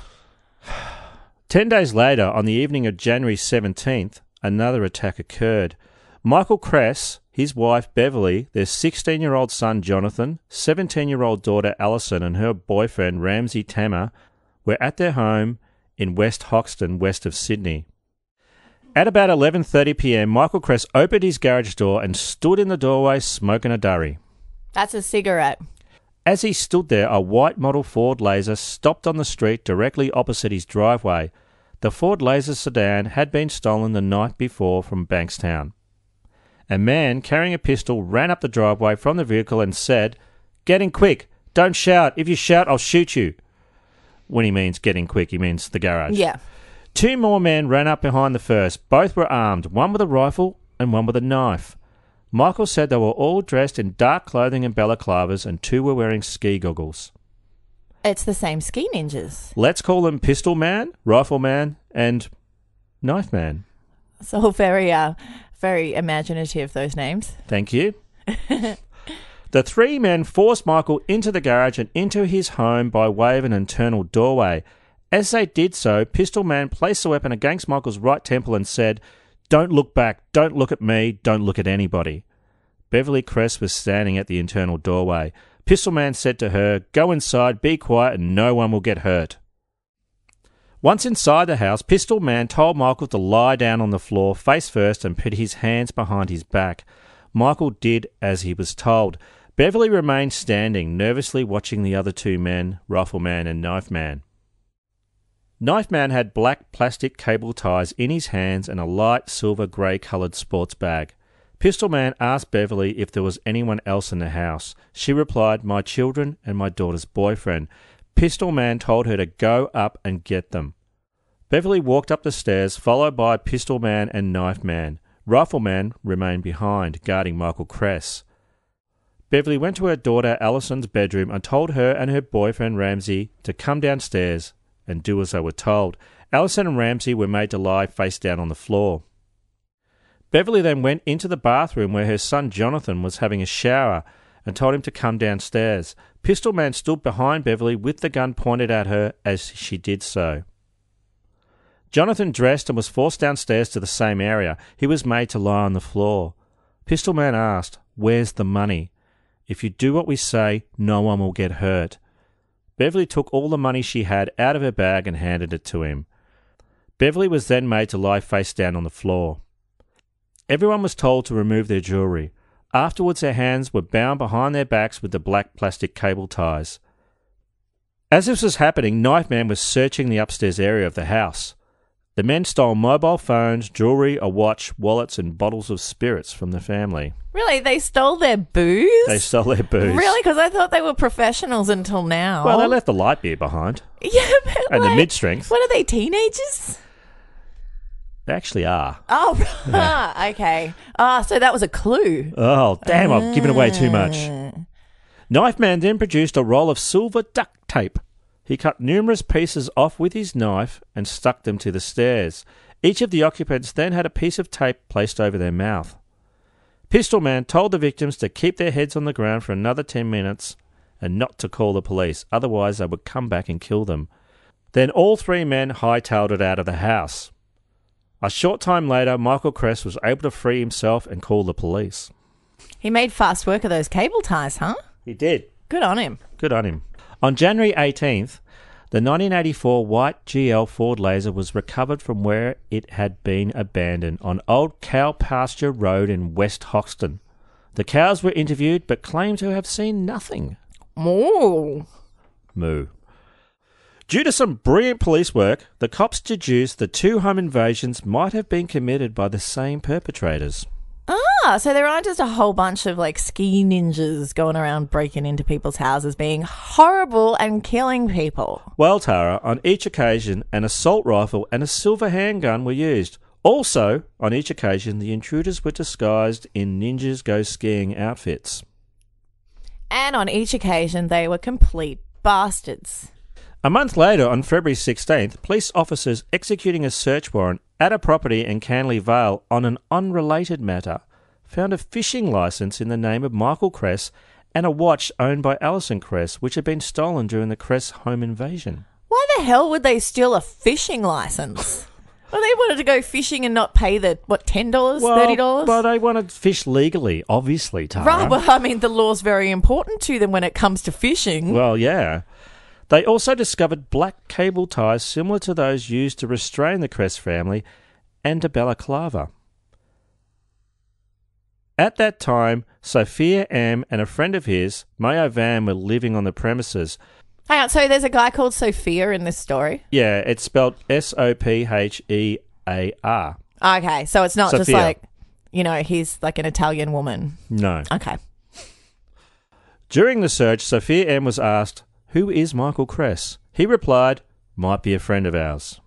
10 days later, on the evening of January 17th, another attack occurred. Michael Kress, his wife Beverly, their 16-year-old son Jonathan, 17-year-old daughter Alison and her boyfriend Ramsey Tamer were at their home in West Hoxton, west of Sydney. At about 11:30 p.m, Michael Kress opened his garage door and stood in the doorway smoking a durry. That's a cigarette. As he stood there, a white model Ford Laser stopped on the street directly opposite his driveway. The Ford Laser sedan had been stolen the night before from Bankstown. A man carrying a pistol ran up the driveway from the vehicle and said, "Get in quick. Don't shout. If you shout, I'll shoot you." When he means get in quick, he means the garage. Yeah. 2 more men ran up behind the first. Both were armed, one with a rifle and one with a knife. Michael said they were all dressed in dark clothing and balaclavas, and 2 were wearing ski goggles. It's the same ski ninjas. Let's call them Pistol Man, Rifle Man, and Knife Man. It's all very imaginative, those names. Thank you. The 3 men forced Michael into the garage and into his home by way of an internal doorway. As they did so, Pistol Man placed the weapon against Michael's right temple and said, "Don't look back, don't look at me, don't look at anybody." Beverly Kress was standing at the internal doorway. Pistol Man said to her, "Go inside, be quiet, and no one will get hurt." Once inside the house, Pistol Man told Michael to lie down on the floor face first and put his hands behind his back. Michael did as he was told. Beverly remained standing, nervously watching the other 2 men, Rifle Man and Knife Man. Knife Man had black plastic cable ties in his hands and a light silver-grey coloured sports bag. Pistol Man asked Beverly if there was anyone else in the house. She replied, "My children and my daughter's boyfriend." Pistol Man told her to go up and get them. Beverly walked up the stairs, followed by Pistol Man and Knife Man. Rifle Man remained behind, guarding Michael Kress. Beverly went to her daughter Alison's bedroom and told her and her boyfriend Ramsey to come downstairs and do as they were told. Alison and Ramsey were made to lie face down on the floor. Beverly then went into the bathroom where her son Jonathan was having a shower and told him to come downstairs. Pistol Man stood behind Beverly with the gun pointed at her as she did so. Jonathan dressed and was forced downstairs to the same area. He was made to lie on the floor. Pistol Man asked, "Where's the money? If you do what we say, no one will get hurt." Beverly took all the money she had out of her bag and handed it to him. Beverly was then made to lie face down on the floor. Everyone was told to remove their jewellery. Afterwards, their hands were bound behind their backs with the black plastic cable ties. As this was happening, Knife Man was searching the upstairs area of the house. The men stole mobile phones, jewellery, a watch, wallets and bottles of spirits from the family. Really? They stole their booze? They stole their booze. Really? Because I thought they were professionals until now. Well, they left the light beer behind. Yeah, but and the mid-strength. What are they, teenagers? They actually are. Oh, okay. So that was a clue. Oh, damn, I've given away too much. Knife Man then produced a roll of silver duct tape. He cut numerous pieces off with his knife and stuck them to the stairs. Each of the occupants then had a piece of tape placed over their mouth. Pistol Man told the victims to keep their heads on the ground for another 10 minutes and not to call the police, otherwise they would come back and kill them. Then all 3 men hightailed it out of the house. A short time later, Michael Kress was able to free himself and call the police. He made fast work of those cable ties, huh? He did. Good on him. Good on him. On January 18th, the 1984 white GL Ford Laser was recovered from where it had been abandoned on Old Cow Pasture Road in West Hoxton. The cows were interviewed but claimed to have seen nothing. Moo. Due to some brilliant police work, the cops deduced the 2 home invasions might have been committed by the same perpetrators. So there aren't just a whole bunch of ski ninjas going around breaking into people's houses, being horrible and killing people. Well, Tara, on each occasion, an assault rifle and a silver handgun were used. Also, on each occasion, the intruders were disguised in ninjas go skiing outfits. And on each occasion, they were complete bastards. A month later, on February 16th, police officers executing a search warrant at a property in Canley Vale on an unrelated matter found a fishing licence in the name of Michael Kress and a watch owned by Alison Kress, which had been stolen during the Kress home invasion. Why the hell would they steal a fishing license? Well, they wanted to go fishing and not pay the, $10, $30? Well, they wanted to fish legally, obviously, Tara. Right, well, I mean, the law's very important to them when it comes to fishing. Well, yeah. They also discovered black cable ties similar to those used to restrain the Kress family and a balaclava. At that time, Sophia M. and a friend of his, Mayo Van, were living on the premises. Hang on, so there's a guy called Sophia in this story? Yeah, it's spelled Sophear. Okay, so it's not Sophia. just like, he's like an Italian woman. No. Okay. During the search, Sophia M. was asked, "Who is Michael Kress?" He replied, "Might be a friend of ours."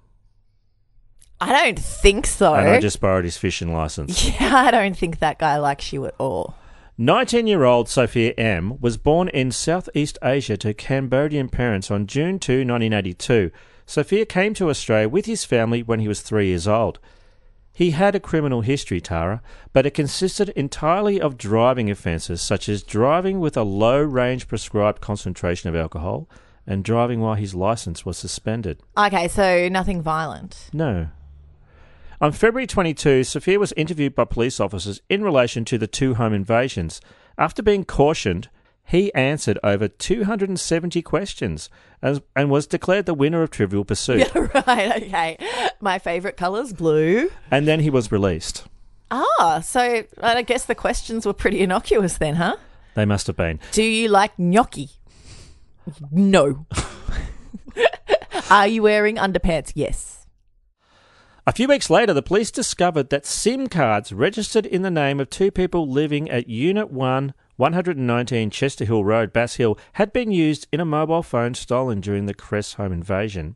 I don't think so. And I just borrowed his fishing license. Yeah, I don't think that guy likes you at all. 19-year-old Sophia M. was born in Southeast Asia to Cambodian parents on June 2, 1982. Sophia came to Australia with his family when he was 3 years old. He had a criminal history, Tara, but it consisted entirely of driving offences such as driving with a low-range prescribed concentration of alcohol and driving while his licence was suspended. Okay, so nothing violent. No. On February 22, Sophia was interviewed by police officers in relation to the two home invasions. After being cautioned, he answered over 270 questions and was declared the winner of Trivial Pursuit. Yeah, right, okay. My favourite colour's blue. And then he was released. Ah, so I guess the questions were pretty innocuous then, huh? They must have been. Do you like gnocchi? No. Are you wearing underpants? Yes. A few weeks later, the police discovered that SIM cards registered in the name of two people living at Unit 1, 119 Chester Hill Road, Bass Hill, had been used in a mobile phone stolen during the Kress home invasion.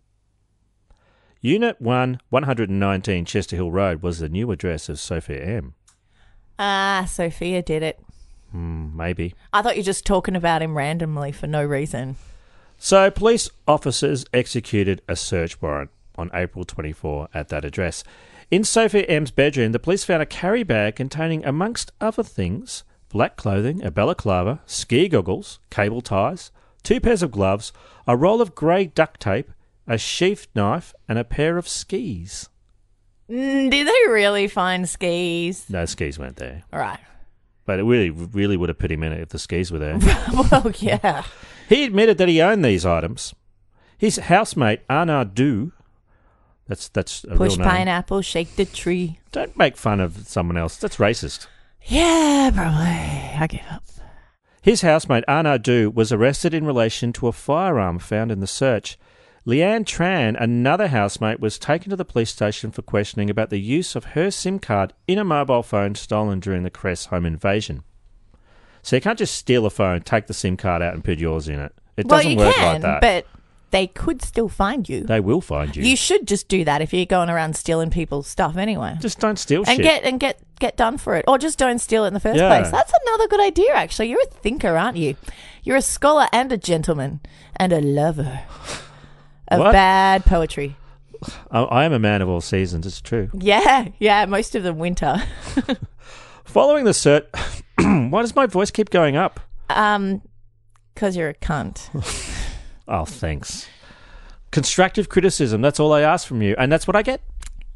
Unit 1, 119 Chester Hill Road was the new address of Sophia M. Ah, Sophia did it. Maybe. I thought you were just talking about him randomly for no reason. So police officers executed a search warrant on April 24 at that address. In Sophia M's bedroom, the police found a carry bag containing, amongst other things, black clothing, a balaclava, ski goggles, cable ties, 2 pairs of gloves, a roll of grey duct tape, a sheath knife, and a pair of skis. Did they really find skis? No, skis weren't there. All right. But it really would have put him in it if the skis were there. Well, yeah. He admitted that he owned these items. His housemate, Arnaud Du, that's a real name. Push pineapple, shake the tree. Don't make fun of someone else. That's racist. Yeah, probably. I give up. His housemate, Arnaud Du, was arrested in relation to a firearm found in the search. Leanne Tran, another housemate, was taken to the police station for questioning about the use of her SIM card in a mobile phone stolen during the Kress home invasion. So you can't just steal a phone, take the SIM card out and put yours in it. It doesn't work like that. But they could still find you. They will find you. You should just do that if you're going around stealing people's stuff anyway. Just don't steal shit. And get done for it. Or just don't steal it in the first place. That's another good idea, actually. You're a thinker, aren't you? You're a scholar and a gentleman and a lover of bad poetry. I am a man of all seasons, it's true. Yeah, most of them winter. Following the search... Why does my voice keep going up? Because you're a cunt. Oh, thanks. Constructive criticism, that's all I ask from you, and that's what I get.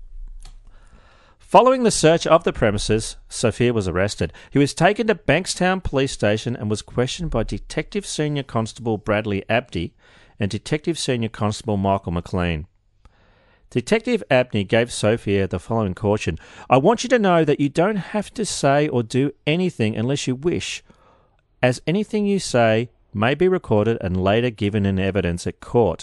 Following the search of the premises, Sophia was arrested. He was taken to Bankstown Police Station and was questioned by Detective Senior Constable Bradley Abney and Detective Senior Constable Michael McLean. Detective Abney gave Sophia the following caution. I want you to know that you don't have to say or do anything unless you wish, as anything you say may be recorded and later given in evidence at court.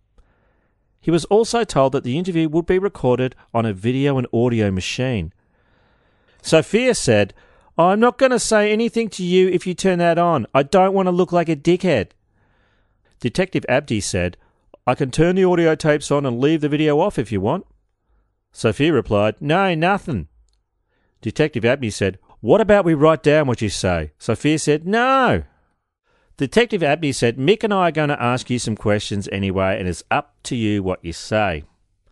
He was also told that the interview would be recorded on a video and audio machine. Sophia said, I'm not going to say anything to you if you turn that on. I don't want to look like a dickhead. Detective Abdi said, I can turn the audio tapes on and leave the video off if you want. Sophia replied, no, nothing. Detective Abdi said, what about we write down what you say? Sophia said, no. Detective Abney said, Mick and I are going to ask you some questions anyway, and it's up to you what you say.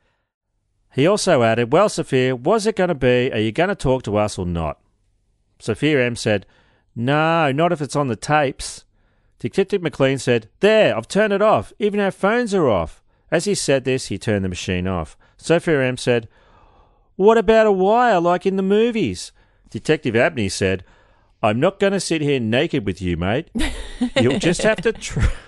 He also added, well, Sophia, what's it going to be? Are you going to talk to us or not? Sophia M said, No, not if it's on the tapes. Detective McLean said, There, I've turned it off. Even our phones are off. As he said this, he turned the machine off. Sophia M said, What about a wire like in the movies? Detective Abney said, I'm not going to sit here naked with you, mate. You'll just have to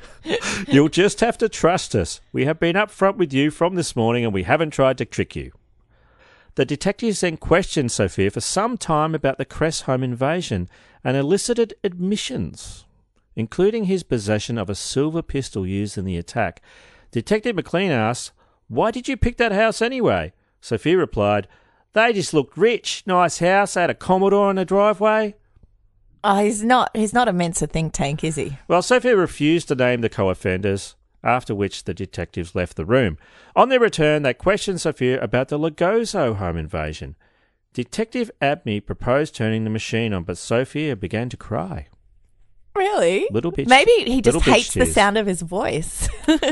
trust us. We have been up front with you from this morning and we haven't tried to trick you. The detectives then questioned Sophia for some time about the Cress home invasion and elicited admissions, including his possession of a silver pistol used in the attack. Detective McLean asked, Why did you pick that house anyway? Sophia replied, They just looked rich. Nice house, had a Commodore in the driveway. Oh, he's not a Mensa think tank, is he? Well, Sophia refused to name the co-offenders, after which the detectives left the room. On their return, they questioned Sophia about the Lugozo home invasion. Detective Abney proposed turning the machine on, but Sophia began to cry. Really? Little bitch. Maybe he just hates the tears. sound of his voice.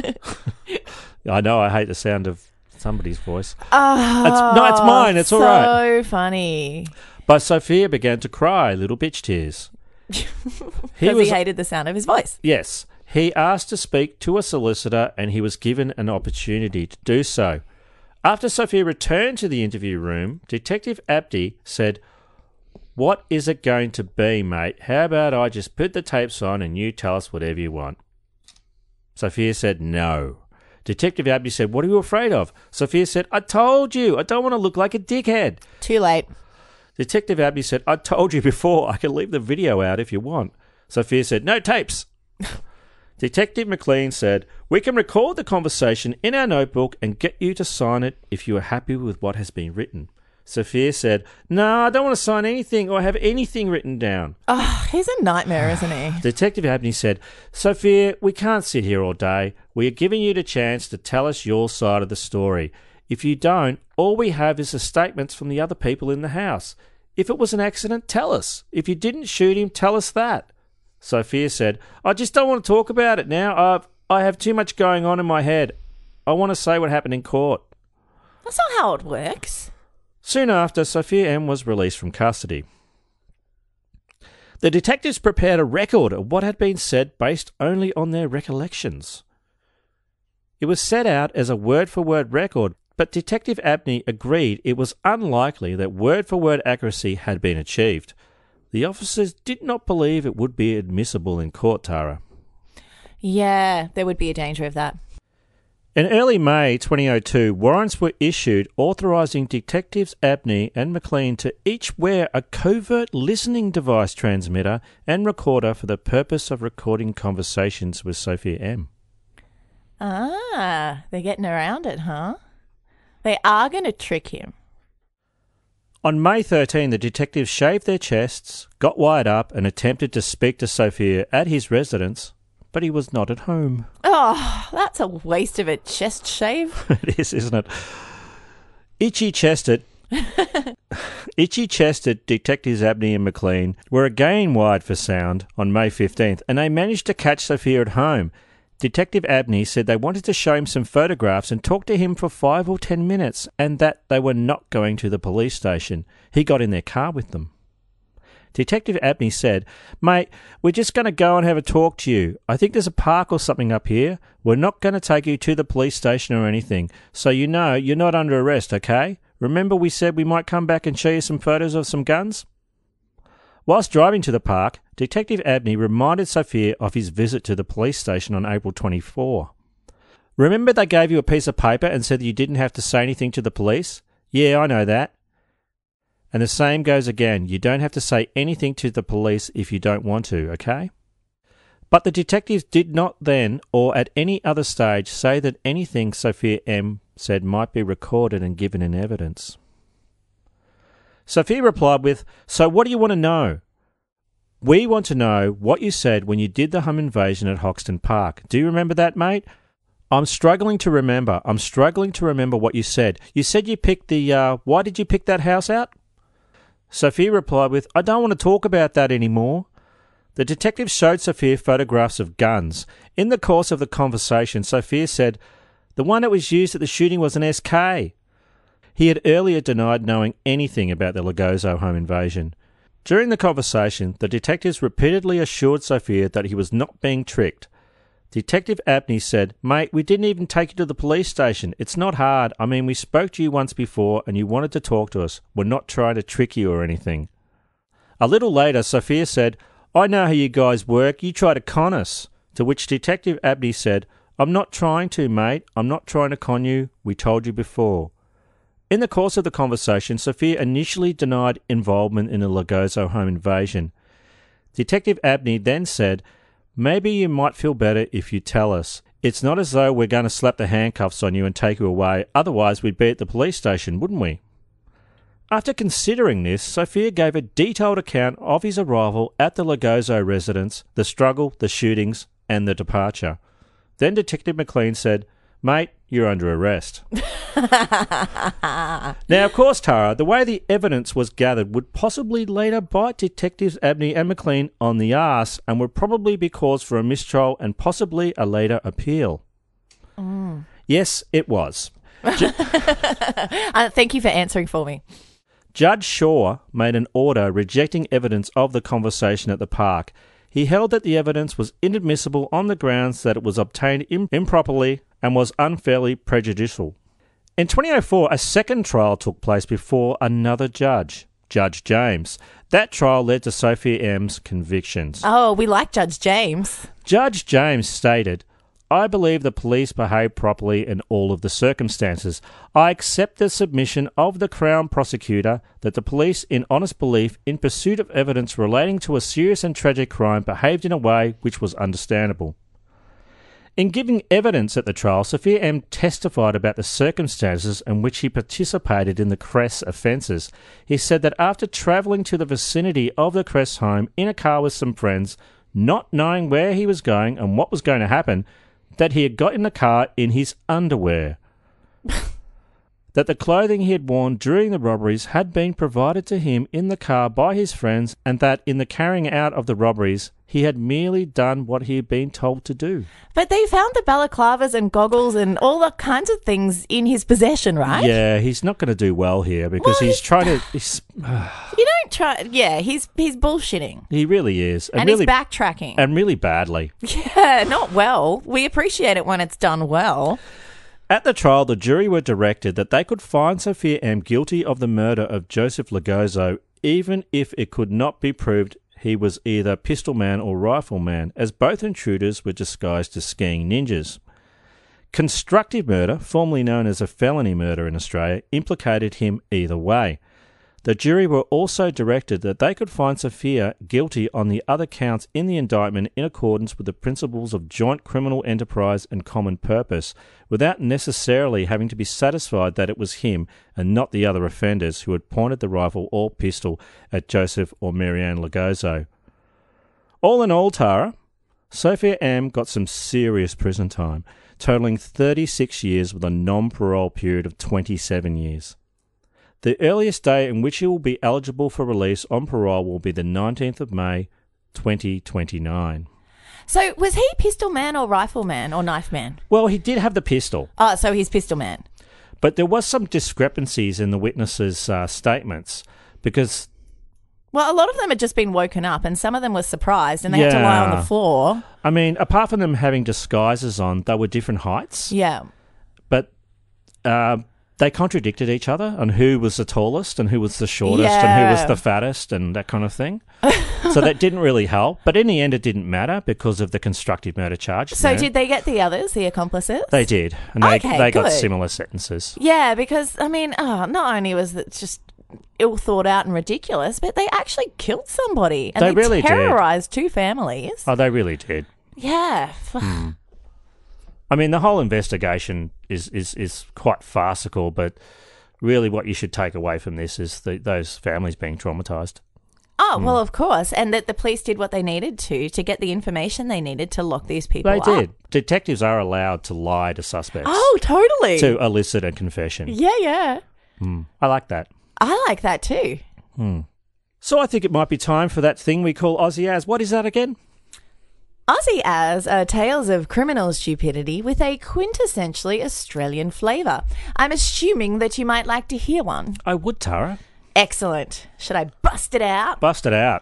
I know, I hate the sound of somebody's voice. Oh, it's mine. It's all right. So funny. But Sophia began to cry, little bitch tears. Because he hated the sound of his voice. Yes. He asked to speak to a solicitor and he was given an opportunity to do so. After Sophia returned to the interview room, Detective Abdi said, What is it going to be, mate? How about I just put the tapes on and you tell us whatever you want? Sophia said, No. Detective Abdi said, What are you afraid of? Sophia said, I told you, I don't want to look like a dickhead. Too late. Detective Abdi said, I told you before, I can leave the video out if you want. Sophia said, No tapes. Detective McLean said, We can record the conversation in our notebook and get you to sign it if you are happy with what has been written. Sophia said, No, I don't want to sign anything or have anything written down. Oh, he's a nightmare, isn't he? Detective Abney said, Sophia, we can't sit here all day. We are giving you the chance to tell us your side of the story. If you don't, all we have is the statements from the other people in the house. If it was an accident, tell us. If you didn't shoot him, tell us that. Sophia said, I just don't want to talk about it now. I have too much going on in my head. I want to say what happened in court. That's not how it works. Soon after, Sophia M. was released from custody. The detectives prepared a record of what had been said based only on their recollections. It was set out as a word-for-word record, but Detective Abney agreed it was unlikely that word-for-word accuracy had been achieved. The officers did not believe it would be admissible in court, Tara. Yeah, there would be a danger of that. In early May 2002, warrants were issued authorising Detectives Abney and McLean to each wear a covert listening device transmitter and recorder for the purpose of recording conversations with Sophia M. Ah, they're getting around it, huh? They are going to trick him. On May 13, the detectives shaved their chests, got wired up and attempted to speak to Sophia at his residence, but he was not at home. Oh, that's a waste of a chest shave. It is, isn't it? Itchy-chested Detectives Abney and McLean were again wired for sound on May 15th, and they managed to catch Sophia at home. Detective Abney said they wanted to show him some photographs and talk to him for 5 or 10 minutes, and that they were not going to the police station. He got in their car with them. Detective Abney said, Mate, we're just going to go and have a talk to you. I think there's a park or something up here. We're not going to take you to the police station or anything, so you know you're not under arrest, okay? Remember we said we might come back and show you some photos of some guns? Whilst driving to the park, Detective Abney reminded Sophia of his visit to the police station on April 24. Remember they gave you a piece of paper and said that you didn't have to say anything to the police? Yeah, I know that. And the same goes again. You don't have to say anything to the police if you don't want to, okay? But the detectives did not then, or at any other stage, say that anything Sophia M. said might be recorded and given in evidence. Sophia replied with, So what do you want to know? We want to know what you said when you did the home invasion at Hoxton Park. Do you remember that, mate? I'm struggling to remember. What you said. You said you picked the, why did you pick that house out? Sophia replied with, I don't want to talk about that anymore. The detective showed Sophia photographs of guns. In the course of the conversation, Sophia said, the one that was used at the shooting was an SK. He had earlier denied knowing anything about the Lugozo home invasion. During the conversation, the detectives repeatedly assured Sophia that he was not being tricked. Detective Abney said, "Mate, we didn't even take you to the police station. It's not hard. I mean, we spoke to you once before and you wanted to talk to us. We're not trying to trick you or anything." A little later, Sophia said, "I know how you guys work. You try to con us." To which Detective Abney said, "I'm not trying to, mate. I'm not trying to con you. We told you before." In the course of the conversation, Sophia initially denied involvement in the Lagozo home invasion. Detective Abney then said, "Maybe you might feel better if you tell us. It's not as though we're going to slap the handcuffs on you and take you away. Otherwise, we'd be at the police station, wouldn't we?" After considering this, Sophia gave a detailed account of his arrival at the Lagozo residence, the struggle, the shootings, and the departure. Then Detective McLean said, "Mate, you're under arrest." Now, of course, Tara, the way the evidence was gathered would possibly later bite Detectives Abney and McLean on the arse and would probably be cause for a mistrial and possibly a later appeal. Yes, it was. Thank you for answering for me. Judge Shaw made an order rejecting evidence of the conversation at the park. He held that the evidence was inadmissible on the grounds that it was obtained improperly and was unfairly prejudicial. In 2004, a second trial took place before another judge, Judge James. That trial led to Sophia M's convictions. Oh, we like Judge James. Judge James stated, "I believe the police behaved properly in all of the circumstances. I accept the submission of the Crown Prosecutor that the police, in honest belief, in pursuit of evidence relating to a serious and tragic crime, behaved in a way which was understandable." In giving evidence at the trial, Sophia M. testified about the circumstances in which he participated in the Cress offences. He said that after travelling to the vicinity of the Cress home in a car with some friends, not knowing where he was going and what was going to happen, that he had got in the car in his underwear. That the clothing he had worn during the robberies had been provided to him in the car by his friends, and that in the carrying out of the robberies, he had merely done what he had been told to do. But they found the balaclavas and goggles and all the kinds of things in his possession, right? Yeah, he's not going to do well here because he's trying to... You don't try... Yeah, he's bullshitting. He really is. And really, he's backtracking. And really badly. Yeah, not well. We appreciate it when it's done well. At the trial, the jury were directed that they could find Sophia M. guilty of the murder of Joseph Lagozo, even if it could not be proved he was either pistol man or rifle man, as both intruders were disguised as skiing ninjas. Constructive murder, formerly known as a felony murder in Australia, implicated him either way. The jury were also directed that they could find Sophia guilty on the other counts in the indictment in accordance with the principles of joint criminal enterprise and common purpose, without necessarily having to be satisfied that it was him and not the other offenders who had pointed the rifle or pistol at Joseph or Marianne Lagozo. All in all, Tara, Sophia M. got some serious prison time, totalling 36 years with a non-parole period of 27 years. The earliest day in which he will be eligible for release on parole will be the 19th of May, 2029. So was he pistol man or rifle man or knife man? Well, he did have the pistol. Oh, so he's pistol man. But there was some discrepancies in the witnesses' statements because... Well, a lot of them had just been woken up and some of them were surprised and they had to lie on the floor. I mean, apart from them having disguises on, they were different heights. Yeah. But... they contradicted each other on who was the tallest and who was the shortest and who was the fattest and that kind of thing. So that didn't really help. But in the end, it didn't matter because of the constructive murder charge. So did they get the others, the accomplices? They did. And they got similar sentences. Yeah, because, I mean, not only was it just ill thought out and ridiculous, but they actually killed somebody. And they really terrorised two families. Oh, they really did. Yeah. I mean, the whole investigation is quite farcical, but really what you should take away from this is those families being traumatised. Oh, well, of course. And that the police did what they needed to get the information they needed to lock these people up. They did. Detectives are allowed to lie to suspects. Oh, totally. To elicit a confession. Yeah. I like that. I like that too. So I think it might be time for that thing we call Aussie As. What is that again? Aussie As are tales of criminal stupidity with a quintessentially Australian flavour. I'm assuming that you might like to hear one. I would, Tara. Excellent. Should I bust it out? Bust it out.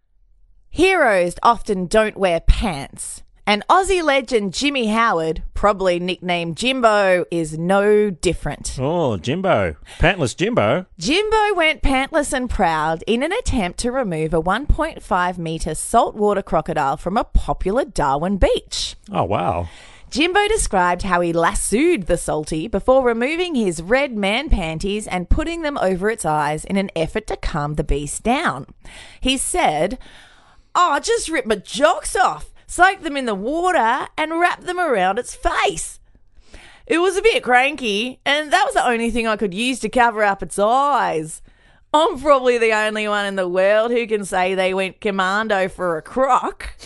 Heroes often don't wear pants. And Aussie legend Jimmy Howard, probably nicknamed Jimbo, is no different. Oh, Jimbo. Pantless Jimbo. Jimbo went pantless and proud in an attempt to remove a 1.5 metre saltwater crocodile from a popular Darwin beach. Oh, wow. Jimbo described how he lassoed the salty before removing his red man panties and putting them over its eyes in an effort to calm the beast down. He said, I just ripped my jocks off, soaked them in the water and wrapped them around its face. It was a bit cranky, and that was the only thing I could use to cover up its eyes. I'm probably the only one in the world who can say they went commando for a croc.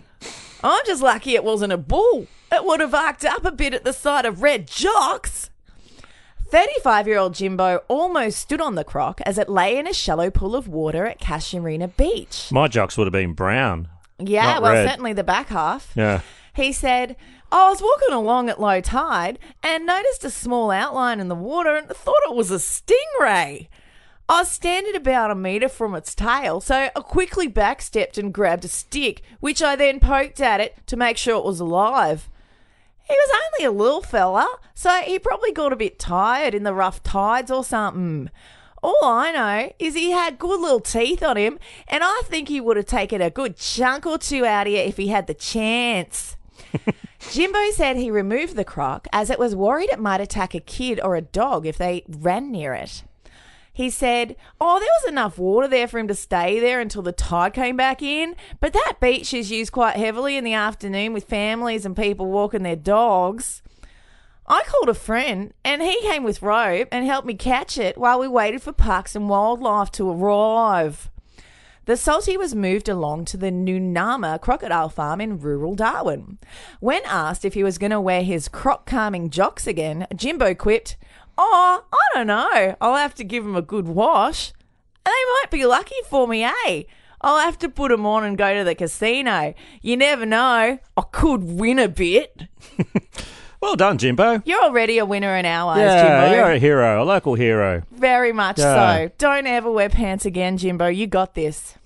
I'm just lucky it wasn't a bull. It would have arced up a bit at the sight of red jocks. 35-year-old Jimbo almost stood on the croc as it lay in a shallow pool of water at Casuarina Beach. My jocks would have been brown. Yeah, not well, red. certainly the back half. Yeah. He said, I was walking along at low tide and noticed a small outline in the water and thought it was a stingray. I was standing about a metre from its tail, so I quickly backstepped and grabbed a stick, which I then poked at it to make sure it was alive. He was only a little fella, so he probably got a bit tired in the rough tides or something. All I know is he had good little teeth on him, and I think he would have taken a good chunk or two out of you if he had the chance. Jimbo said he removed the croc as it was worried it might attack a kid or a dog if they ran near it. He said, there was enough water there for him to stay there until the tide came back in, but that beach is used quite heavily in the afternoon with families and people walking their dogs. I called a friend and he came with rope and helped me catch it while we waited for Parks and Wildlife to arrive. The salty was moved along to the Nunama crocodile farm in rural Darwin. When asked if he was going to wear his croc-calming jocks again, Jimbo quipped, I don't know. I'll have to give him a good wash. They might be lucky for me, eh? I'll have to put them on and go to the casino. You never know. I could win a bit. Well done, Jimbo. You're already a winner in our eyes, Yeah, Jimbo. you're a hero, a local hero. Very much Yeah. so. Don't ever wear pants again, Jimbo. You got this.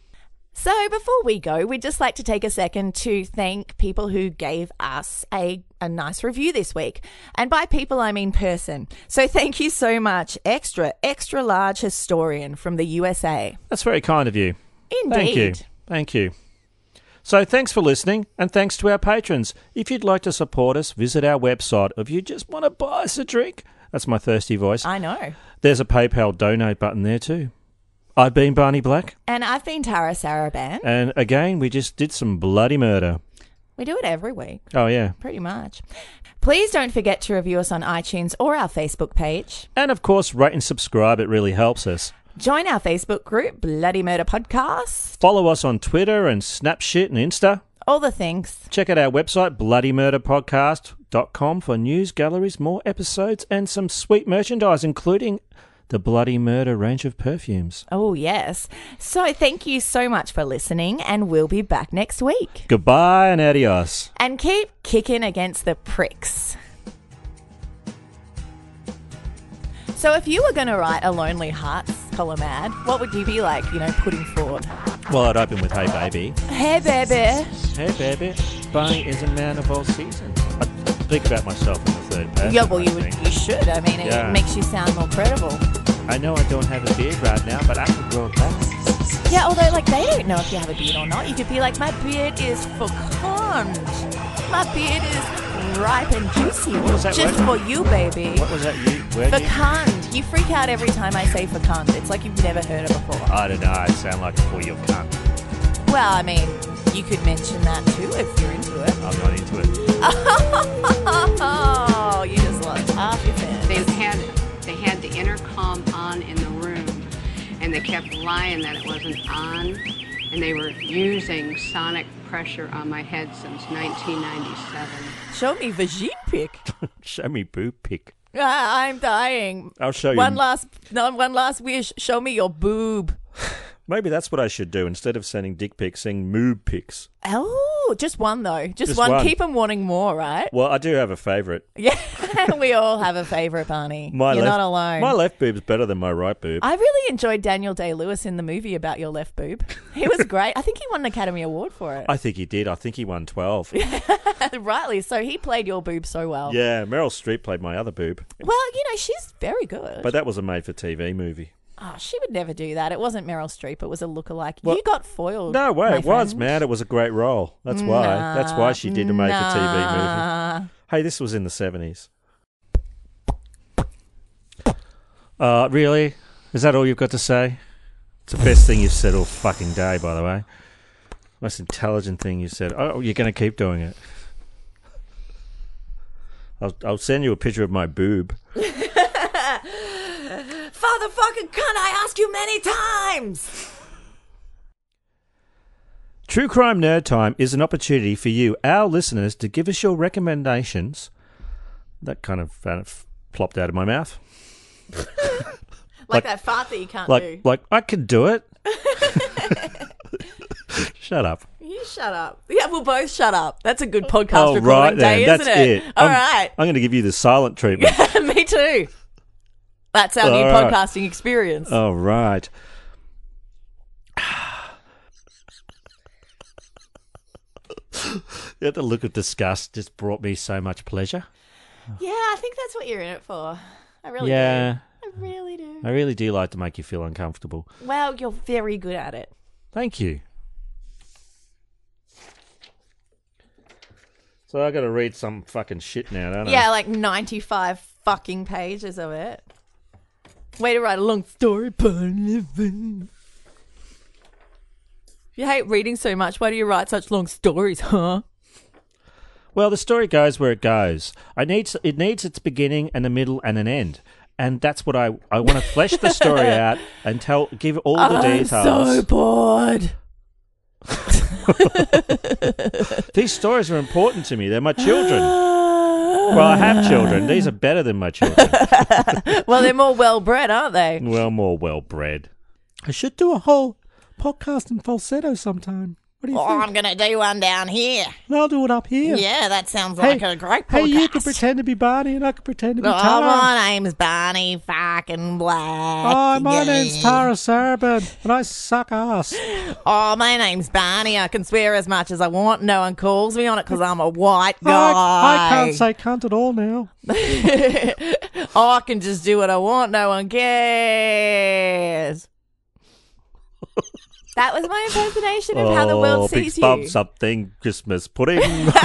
So before we go, we'd just like to take a second to thank people who gave us a nice review this week. And by people, I mean person. So thank you so much, extra large historian from the USA. That's very kind of you. Indeed. Thank you. So thanks for listening, and thanks to our patrons. If you'd like to support us, visit our website. If you just want to buy us a drink, that's my thirsty voice. I know. There's a PayPal donate button there too. I've been Barney Black. And I've been Tara Saraban. And again, we just did some bloody murder. We do it every week. Oh, yeah. Pretty much. Please don't forget to review us on iTunes or our Facebook page. And, of course, rate and subscribe. It really helps us. Join our Facebook group, Bloody Murder Podcast. Follow us on Twitter and Snapchat and Insta. All the things. Check out our website, bloodymurderpodcast.com, for news, galleries, more episodes, and some sweet merchandise, including the Bloody Murder range of perfumes. Oh, yes. So thank you so much for listening, and we'll be back next week. Goodbye and adios. And keep kicking against the pricks. So if you were going to write a Lonely Hearts column ad, what would you be like, putting forward? Well, I'd open with, hey, baby. Hey, baby. Hey, baby. Barney is a man of all seasons. I think about myself in the third person. Yeah, well, you should. I mean, Yeah. It makes you sound more credible. I know I don't have a beard right now, but I could grow it back. Yeah, although, they don't know if you have a beard or not. You could be like, my beard is fecund. My beard is ripe and juicy. What was that Just word? for you, baby. What was that word? Fecund. You freak out every time I say fecund. It's like you've never heard it before. I don't know. I sound like a fool, you cunt. Well, I mean, you could mention that too if you're into it. I'm not into it. Oh, you just lost half your fans. They had the intercom on in the room, and they kept lying that it wasn't on, and they were using sonic pressure on my head since 1997. Show me vagine pic. Show me boob pic. I'm dying. I'll show you. One last wish. Show me your boob. Maybe that's what I should do. Instead of sending dick pics, send moob pics. Oh. Ooh, just one though. Just one. Keep them wanting more, right? Well, I do have a favourite. Yeah, we all have a favourite, Barney. You're not alone. My left boob's better than my right boob. I really enjoyed Daniel Day-Lewis in the movie about your left boob. He was great. I think he won an Academy Award for it. I think he did. I think he won 12. Rightly. So he played your boob so well. Yeah, Meryl Streep played my other boob. Well, she's very good. But that was a made-for-TV movie. Oh, she would never do that. It wasn't Meryl Streep. It was a lookalike. Well, you got foiled. No way. It was, friend. man. It was a great role. That's why. That's why she did a made-for-TV movie. Hey, this was in the 70s. Really? Is that all you've got to say? It's the best thing you've said all fucking day, by the way. Most intelligent thing you said. Oh, you're going to keep doing it. I'll send you a picture of my boob. Father fucking cunt, I asked you many times. True Crime Nerd Time is an opportunity for you, our listeners, to give us your recommendations. That kind of plopped out of my mouth. like that fart that you can't do. Like, I can do it. Shut up. You shut up. Yeah, we'll both shut up. That's a good podcast recording right day, then. isn't it? That's All right. I'm going to give you the silent treatment. Yeah, me too. That's our new podcasting experience. All right. The look of disgust just brought me so much pleasure. Yeah, I think that's what you're in it for. I really do. I really do. I really do like to make you feel uncomfortable. Well, you're very good at it. Thank you. So I got to read some fucking shit now, don't I? Yeah, like 95 fucking pages of it. Way to write a long story. If you hate reading so much, why do you write such long stories, huh? Well, the story goes where it goes. It needs its beginning and a middle and an end. And that's what I want to flesh the story out and give all the details. I'm so bored. These stories are important to me. They're my children. Well, I have children. These are better than my children. Well, they're more well-bred, aren't they? Well, more well-bred. I should do a whole podcast in falsetto sometime. What do you think? I'm going to do one down here. And I'll do it up here. Yeah, that sounds like a great podcast. Hey, you can pretend to be Barney and I can pretend to be Tara. My name's Barney fucking Black. Oh, my name's Tara Sarabin and I suck ass. Oh, my name's Barney. I can swear as much as I want. No one calls me on it because I'm a white guy. I can't say cunt at all now. I can just do what I want. No one cares. That was my impersonation of how the world sees you. Big something Christmas pudding.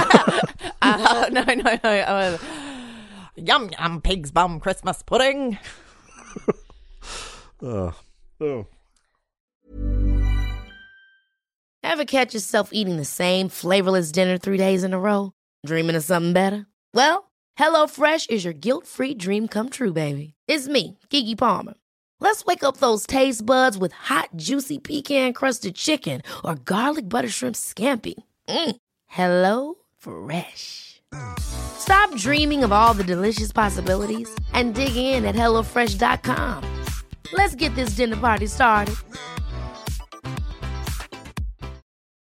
No. Yum, yum, pig's bum Christmas pudding. Ever catch yourself eating the same flavorless dinner 3 days in a row? Dreaming of something better? Well, HelloFresh is your guilt-free dream come true, baby. It's me, Keke Palmer. Let's wake up those taste buds with hot, juicy pecan-crusted chicken or garlic butter shrimp scampi. Hello Fresh. Stop dreaming of all the delicious possibilities and dig in at HelloFresh.com. Let's get this dinner party started.